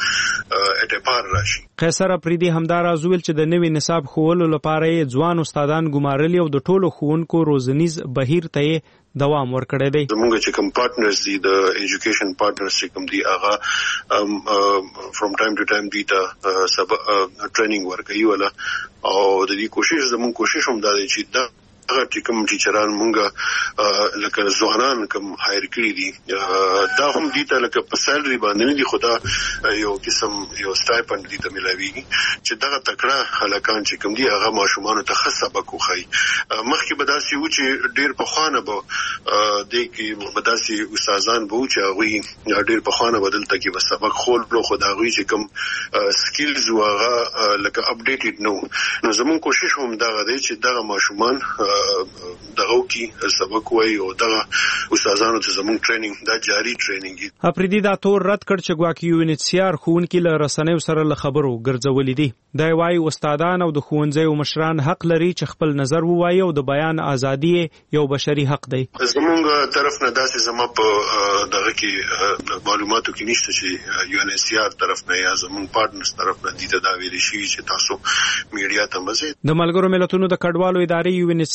قیصر افریدی همداراز ویل چې د نوي نصاب ښوولو لپاره یې ځوان استادان ګمارلي او د ټولو ښوونکو روزنیز بهیر ته یې دوام ورکړی دی. زموږ چې کوم پارټنرز دي د ایجوکیشن پارټنرز چې کوم دي هغه فرام ټایم ټو ټایم دي ته سبق ټریننګ ورکوي ولا او د دې کوشش زموږ کوشش هم دا دی چې دا هغه چې کوم ټیچران مونږه لکه ځوانان کوم هایر کړی دي دا هم دي ته لکه په سیلري باندې نه دي خدا یو قسم یو سټایپند دي ته ملويږي چې دا تکړه هلکان چې کوم دي هغه ماشومان ته خاص سبق وخی. مخکې به داسې و چې ډیر په خوانه به د کې به داسې استادان به چې هغه ډیر په خوانه بدل ته کې به سبق خول بلو خدا غوي چې کوم سکلز واغه لکه اپډیټډ نو نو زمون کوشش هم دا غوډي چې دا ماشومان دغه کی سبق وای او دغه استادانو ته زموږ ټریننګ دا جاری ټریننګ دی. افریدی دا تور رد کړ چې ګواکې یو ان سی آر ښوونکي له رسنیو سره له خبرو ګرځولې دي. دا وایي استادان او د ښوونځیو مشران حق لري چې خپل نظر ووایي او د بیان ازادي یو بشري حق دی. زموږ طرف نه داسې زما په دغه کې معلوماتو کې نشته چې یو ان سی آر طرف نه یا زموږ پارټنرز طرف نه دي ته دا ویل شي چې تاسو میډیا ته مزه. د ملګرو ملتونو د کډوالو ادارې یو ان سی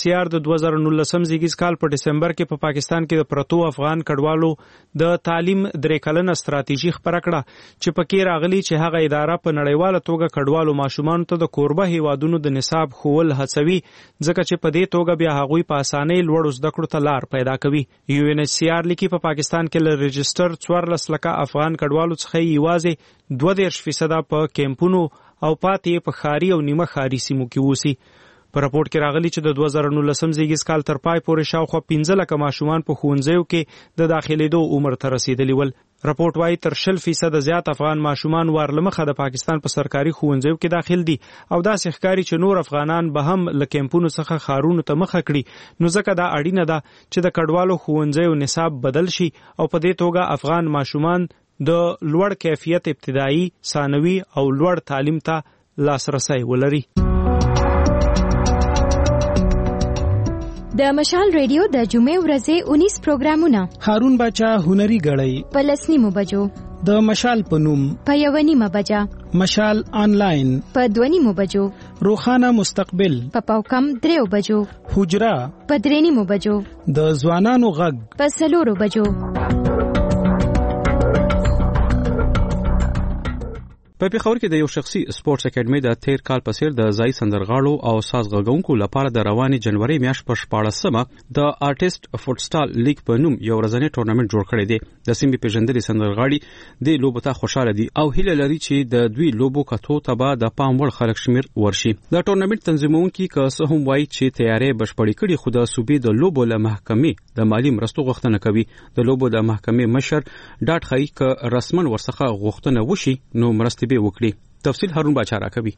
سی آر د دوه زره نولسم زیږیز کال په دسمبر کې په پا پاکستان کې د پرتو افغان کډوالو د تعلیم درې کلنه ستراتیژي خبره کړه چې پکې راغلي چې هغه اداره په نړیواله توګه کډوالو ماشومان ته د کوربه هیوادونو د نصاب خول هڅوي ځکه چې په دې توګه بیا هغوی په اسانۍ لوړ زده کړو ته لار پیدا کوي. یو ان ایچ سی آر لیکي په پاکستان کې له رجستر څوارلس لکه افغان کډوالو څخه یوازې دوه دېرش فیصده په کیمپونو او پاتې په ښاري او نیمه ښاري سیمو کې اوسي. په راپورټ کې راغلي چې د دوه زره نولسم زیږیز کال تر پای پورې شاوخوا پنځه لکه ماشومان په ښوونځیو کې د داخلېدو عمر ته رسېدلي ول. راپورټ وایي تر شل فیصده زیات افغان ماشومان وار له مخه د پاکستان په سرکاري ښوونځیو کې داخل دي او داسې ښکاري چې نور افغانان به هم له کیمپونو څخه ښارونو ته مخه کړي. نو ځکه دا اړینه ده چې د کډوالو ښوونځیو نصاب بدل شي او په دې توګه افغان ماشومان د لوړ کیفیت ابتدایي، ثانوي او لوړ تعلیم ته لاسرسی ولري. د مشال ریډیو د جمعې ورځې اونیس پروګرامونه هارون باچا هنري غړی په لسنیمو بجو، د مشال په نوم په یوه نیمه بجه، مشال آنلاین په دوه نیمو بجو، روخانه مستقبل په پاوکم دریو بجو، حجره په درې نیمو بجو، د ځوانانو غږ په څلورو بجو. په پیښور کې د یو شخصي سپورتس اکیډمي د تیر کال په څیر د ځای سندرغاړو او ساز غږونکو لپاره د رواني جنوري میاشت په شپاړسمه د آرټیست فوټسټال لیګ په نوم یو ورځنی ټورنمنت جوړ کړی دی. د سیمې پیژندلي سندرغاړي د لوبو ته خوشاله دي او هیله لري چې د دوی لوبو کتو ته به د پام وړ خلک شمیر ورشي. د ټورنمنت تنظیمونکي که څه هم وایي چې تیارې بشپړې کړي خو د صوبې د لوبو له محکمې د مالی مرستو غوښتنه کوي. د لوبو د محکمې مشر ډاټ خای ک رسمن ورڅخه غوښتنه وشي نو مرستې به وکړي. تفصیل هارون باچا راکوي.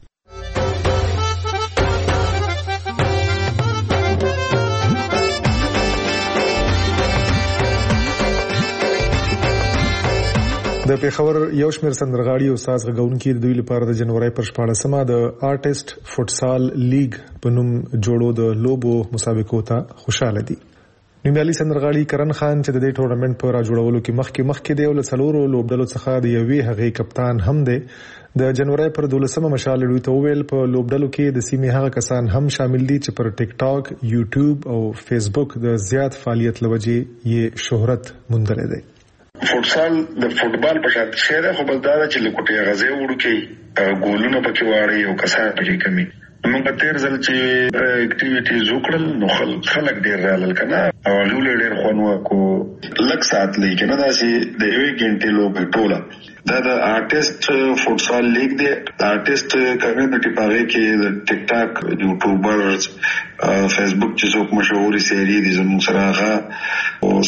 د پیښور یو شمېر سندرغاړي او ساز غږونکي د دوی لپاره د جنوري پر شپاړسمه د آرټیست فوټسال لیګ په نوم جوړو د لوبو مسابقو ته خوشاله دي. نیمالي سندرغاړي کرن خان چې د دې ټورنمنت په را جوړولو کې مخکې مخکې دی او له څلورو لوبډلو څخه د یوې هغې کپتان هم دی. د جنوري پر دولسمه مشال دوی ته وویل په لوبډلو کې د سیمې هغه کسان هم شامل دي چې پر ټیک ټاک، یوټیوب او فیسبوک د زیات فعالیت لوجې یې شهرت موندلی دی. فوټسال د فوټبال په شان شی دی خو بس دا ده چې لکوټې غځې وړوکې ګولونه پکې واړی او کسان پکې کمی. موږ تیر ځل چې اکټیویټیز وکړل نو خلک ډېر رالل کنه او هغوی ډېر خوند وکړو. لږ ساعت لګي کنه داسې د یوې ګنټې لوبې ټوله دا د آرټیست فوټسال لیګ دی. آرټیست کمیونټي په هغې کې د ټیک ټاک، یوټیوبرز، فیسبوک چې څوک مشهوري سیري دي زموږ سره هغه او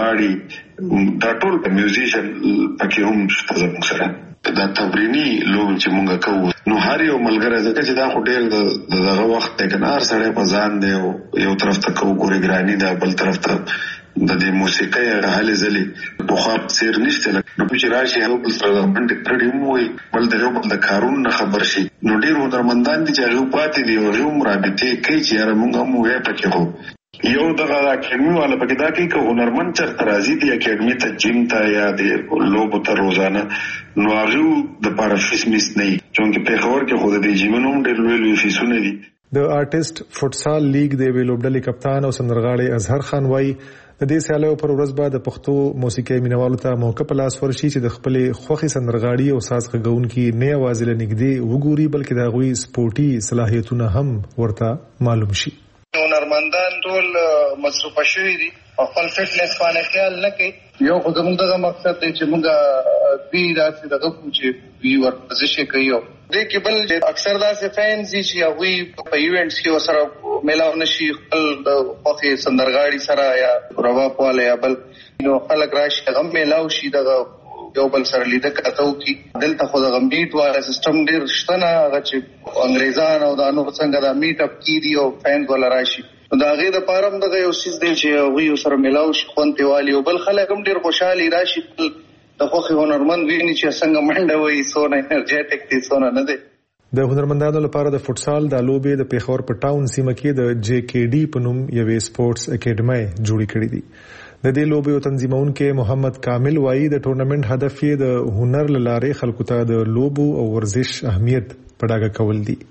سندرغاړي دا ټول میوزیشن پکې هم شته زموږ سره. دا تمرینی لوبې چې مونږ کوو نو هر یو ملګری ځکه چې دا خو ډېر د دغه وخت دی که نه هر سړی په ځان دی او یو طرف ته کوو ګورېګراني ده بل طرف ته د دې موسیقۍ هغه هلې ځلې پخوا په څېر نشته لکه نو چې راشي یو بل سره د منډې پرډې هم ووایي بل د یو بل د کارونو نه خبر شي نو ډېر هنرمندان دي چې هغوی پاتې دي او هغوی هم رابطې کوي چې یاره مونږ هم ووایه پکې خو یو دغه اکیډمي والا پکې دا کوي که هنرمند چېرته راځي د اکیډمي ته جیم ته یا د لوبو ته روزانه نو هغوی دپاره فیس میس نه وي چونکې پېښور کې خو د دې جیمونو هم ډېر لوی لوی فیسونه دي. د آرټیست فوټسال لیګ د یوې لوبډلې کپتان او سندرغاړی اظهر خان وایي د دې سیالیو پر ورځ به د پښتو موسیقۍ مینوالو ته موقع په لاس ورشي چې د خپلې خوښې سندرغاړي او ساز غږونکي نه یوازې له نږدې وګوري بلکې د هغوی سپورټي صلاحیتونه هم ورته معلوم شي. هنرمندان ټول مصروفه شوي دي او خپل فټنس باندې خیال نه کوي. یو خو زموږ دغه مقصد دی چې موږ دوی داسې دغه کوو چې دوی ورزش یې کوي او دې کې بل اکثر داسې فینز دي چې هغوی په ایونټس کې ورسره میلاو نه شي خپل د خوښې سندرغاړي سره یا ربابواله یا بل نو خلک راشي هغه میلاو شي دغه یو بل سره لیده کاته وکړي. دلته خو دغه میټ والا سیسټم ډېر شته نه هغه چې انګریزان او دا نور څنګه دا میټ اپ کېدي او فینز والا راشي نو د هغې دپاره هم دغه یو څیز دی چې هغوی سره میلاو شي خوند ترې والي او بل خلک هم ډېر خوشحالي راشي د خوښې هنرمند ویني چې څنګه منډه وهي څونه انرجیټک دی څونه نه دی. د هنرمندانو لپاره د فوټسال دا لوبې د پیښور په ټاون سیمه کې د جے کې ډي په نوم یوې سپورتس اکیډمۍ جوړې کړې دي. د دې لوبې او تنظیمونکي محمد کامل وایي د ټورنمنت هدف یې د هنر له لارې خلکو ته د لوبو او ورزش اهمیت په ډاګه کول دي.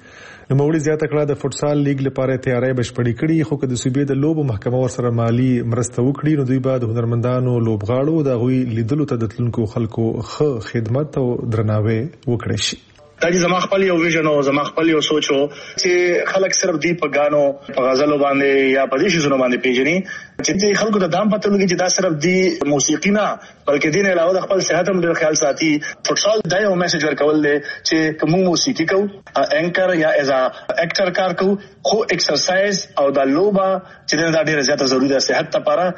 نوموړي زیاته کړه د فوټسال لیګ لپاره تیاری بشپړې کړي، خو که د صوبې د لوبو محکمه ورسره مالی مرسته وکړي نو دوی به د هنرمندانو لوبغاړو د هغوی لیدلو ته د تلونکو خلکو ښه خدمت او درناوی وکړي شي. دا چې زما خپل یو ویژن او زما خپل یو سوچ و چې خلک صرف دی په غانو په غزلو باندې یا په دې شیزونو باندې پیژني چې خلکو ته دام پته لګي چې دا صرف دی موسیقي نه بلکې دین علاوه د خپل صحت هم ډېر خیال ساتي. فوټسال دا یو میسج ورکول دی چې کوم موسیقي کو انکر یا ایز ا اکټر کار کو خو ایکسرسایز او دا لوبا چې دا ډېر زیاته ضروري ده صحت لپاره.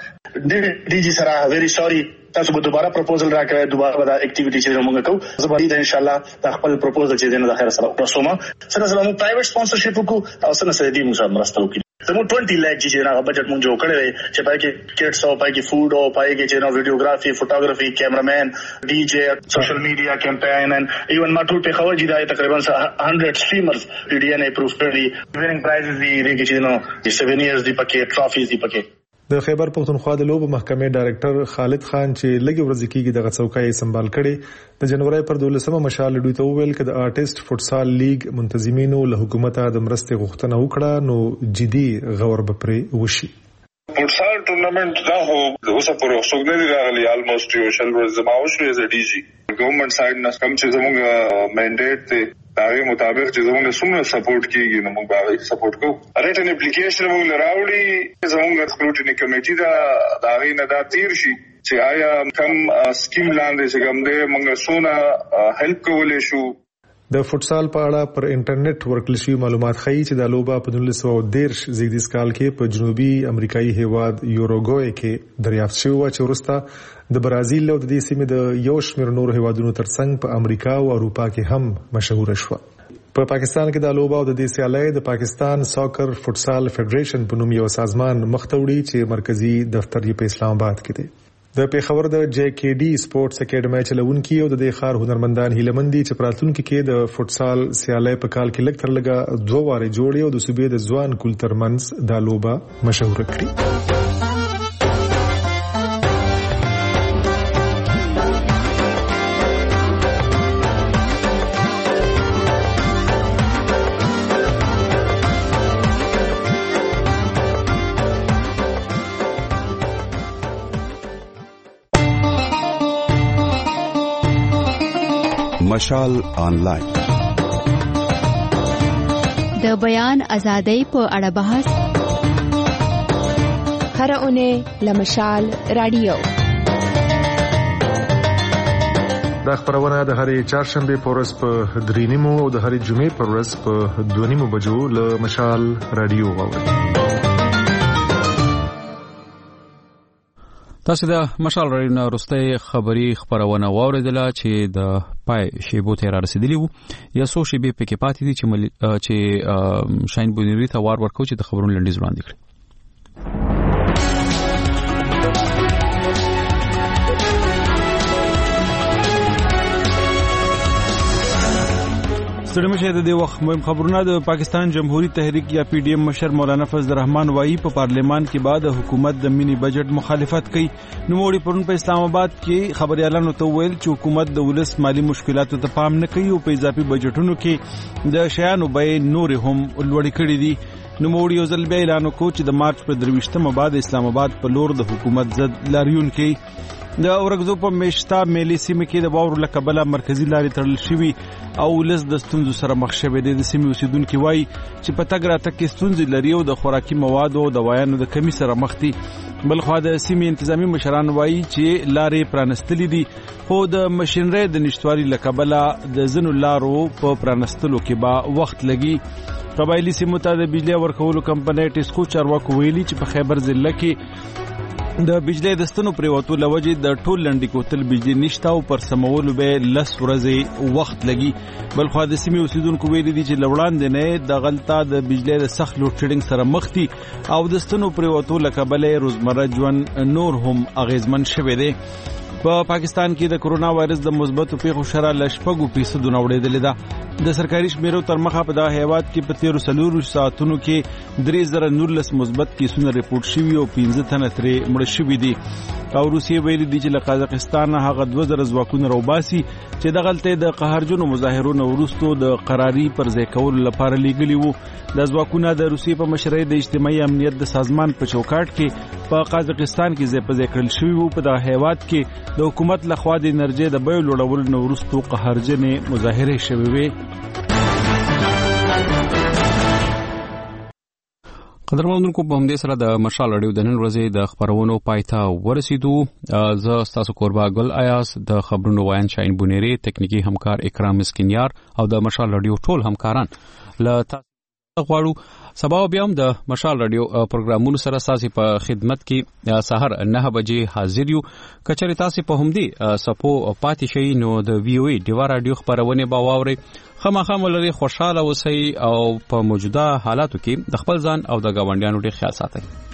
ډي جی سره ویری سوري تاسو به دوباره پروپوزل راکړئ، دوباره به دا اکټیویټي چې موږ کوو زه به ان شاء الله دا خپل پروپوزل چې دینه د خیر سره وسوم سره سره موږ پرایویټ سپانسرشپ وکړو او سره سره دې موږ مرسته وکړو. زموږ بیس لک چې نه بجټ موږ جوړ کړی چې پای کې کټس او پای کې فود او پای کې چې نو ویډیوګرافي فوټوګرافي کیمرامین ډي جی سوشل میډیا کمپاین ان ایون ما ټول په خو جدي تقریبا one hundred سټریمرز ډي ډي ان اپروف کړی وینینګ پرایزز دی ریګ چې نو سیوینیرز دی پکې ټرافیز دی پکې. د خیبر پختونخوا د لوبو محکمې ډایرکټر خالد خان چې لږ ورځې کېږي دغه څوکۍ سمبال کړي د جنوري پر دولسمه مشال دوی ته وویل چې د آرټیست فوټسال لیګ منتظمینو له حکومت د مرستې غوښتنه وکړه نو جدي غور به پرې وشي. فوټسال ټورنمنت دا هو اوسه پر څوک نه راغلی آلموست یو شل ورځې زماو شو از ډي جی ګورنمنت سایډ نه کم چې زموږ منډیټ ته داغه مطابق چې زموږ سمونه سپورټ کیږي نو موږ به سپورټ کوو. ریټن اپلیکیشن موږ لراوړي زموږ سکروټینی کمیټې دا داغه نه دا تیر شي چې آیا کم سکیم لاندې چې کوم دې موږ سونه هیلپ کولای شو. د فوټسال په اړه پر انټرنیټ ورکړل شوی معلومات ښیي چې د لوبه په نولس سوه دېرش زیږدیز کال کې په جنوبي امریکایي هیواد یوروګوای کې دریافت شوی و چې وروسته د برازیل او د دې سیمې د یو شمېر نورو هیوادونو ترڅنګ په امریکا او اروپا کې هم مشهوره شوه. په پاکستان کې د لوبه او د دې سیالۍ د پاکستان ساکر فوټسال فدریشن په نوم یو سازمان مخ ته وړي چې مرکزی دفتر یې په اسلام آباد کې دی. د پیښور د جے کے ډي سپورټس اکیډمي چلونکي او د دې ښار هنرمندان هیلمندي چې پراتونکو کې د فوټسال سیالۍ په کال کې لږ تر لږه دوه واره جوړي او د صوبې د ځوان کول ترمنځ د لوبه مشهور کړي. مشال آنلاین د بیان ازادۍ په اړه بحث هر اونۍ لمشال رادیو. دا خبرونه د هرې چهارشنبه په ورځ په درې نیمو او د هرې جمعې په ورځ په دوه نیمو بجو له مشال رادیو واورئ. تاسو د مشال رادیو نه وروستۍ خبري خبرونه واوریدله چې د پای شیبو ته را رسیدلی وو یا سو شیبې پکې پاتې دي چې چې شاین بونیری ته وار ورکو چې د خبرونو لنډیز وړاندې کړي. ستړي مشه د دې وخت مهم خبرونه. د پاکستان جمهوریت تحریک یا پی ډی ایم مشر مولانا فضل الرحمن وایي په پارلیمان کې بعد حکومت د مینی بجټ مخالفت کوي. نوموړي پرون په اسلام آباد کې خبريالانو ته ویل چې حکومت د ولس مالی مشکلاتو ته پام نه کوي او په اضافي بجټونو کې د شیانو بیې نور هم لوړې کړې دي. نوموړي یو ځل بیا اعلان وکړ چې د مارچ په درویشتمه بعد اسلام آباد په لور د حکومت ضد لاریون کوي. د اورګزو په مشتا ملي سیمه کې د باور لکبله مرکزی لارې تړل شوی او لس د ستونزو سره مخ شوی دي. د سیمې اوسیدونکو وایي چې په تګ راتګ کې ستونزې لري او د خوراکي موادو او دوايانو د کمی سره مخ دي. بلخو د سیمې انتظامی مشران وایي چې لارې پرانستلې دي خو د ماشينري د نشټواري لکبله د زنو لارو په پرانستلو کې با وخت لګي. قبایلی سیمو ته د بجلی ورکولو کمپنۍ ټیسکو چارواکو ویلي چې په خیبر ضلع کې د بجلی د ستنو پریوتو لوجه د ټول لنډی کوتل بجلی نشته او پر سمولو به لس ورځې وخت لګي. بلخو د سیمې اوسیدونکو ویلي دي چې لوړاندې نه د غلطه د بجلی د سخت لوډ شیډینګ سره مخ دي او د ستنو پریوتو لکبله روزمره ژوند نور هم اغیزمن شوی دی. په پاکستان کې د کرونا وایرس د مثبتو پیښو شرح لشپږو فیصدو نوړېدلې ده. د سرکاري شمیرو تر مخه په دغه هیواد کې په تیرو څلورو ساعتونو کې درې زره نولس مثبت کیسونه ریپورټ شوي او پنځه تنه ترې مړه شوي دي. او روسیې ویلي دي چې له قازقستان هغه دوه زره ځواکونه راوباسي چې د غلطۍ د قهرجنو مظاهرونو وروسته د قراري پر ځای کولو لپاره لیږلي وو. د ځواکونه د روسیې په مشرۍ د اجتماعي امنیت د سازمان په چوکاټ کې په قازقستان کې ځای په ځای کړل شوي وو. په دغه هیواد کې د حکومت لخوا د انرژۍ د بیو لوړولو نه وروسته قهرجنې مظاهرې شوې وې. قدرمنونکو په همدې سره د مشال رادیو د نن ورځې د خبرونو پای ته ورسېدو. زه ستاسو کوربه ګل ایاز، د خبرونو وایان شاهین بونیری، تکنیکی همکار اکرام مسکینیار او د مشال رادیو ټول همکاران له تاسو غواړو سبا بیا هم د مشال رادیو پروګرامونو سره ساسي په خدمت کې سحر نه بجې حاضر یو. کچری تاسو په همدې سپو پاتې شئ نو د وی او ای دیوا رادیو خبرونه به واوري. خامخا ملري خوشاله اوسئ او په موجوده حالاتو کې د خپل ځان او د گاونډیانو ډیر خیال ساتئ.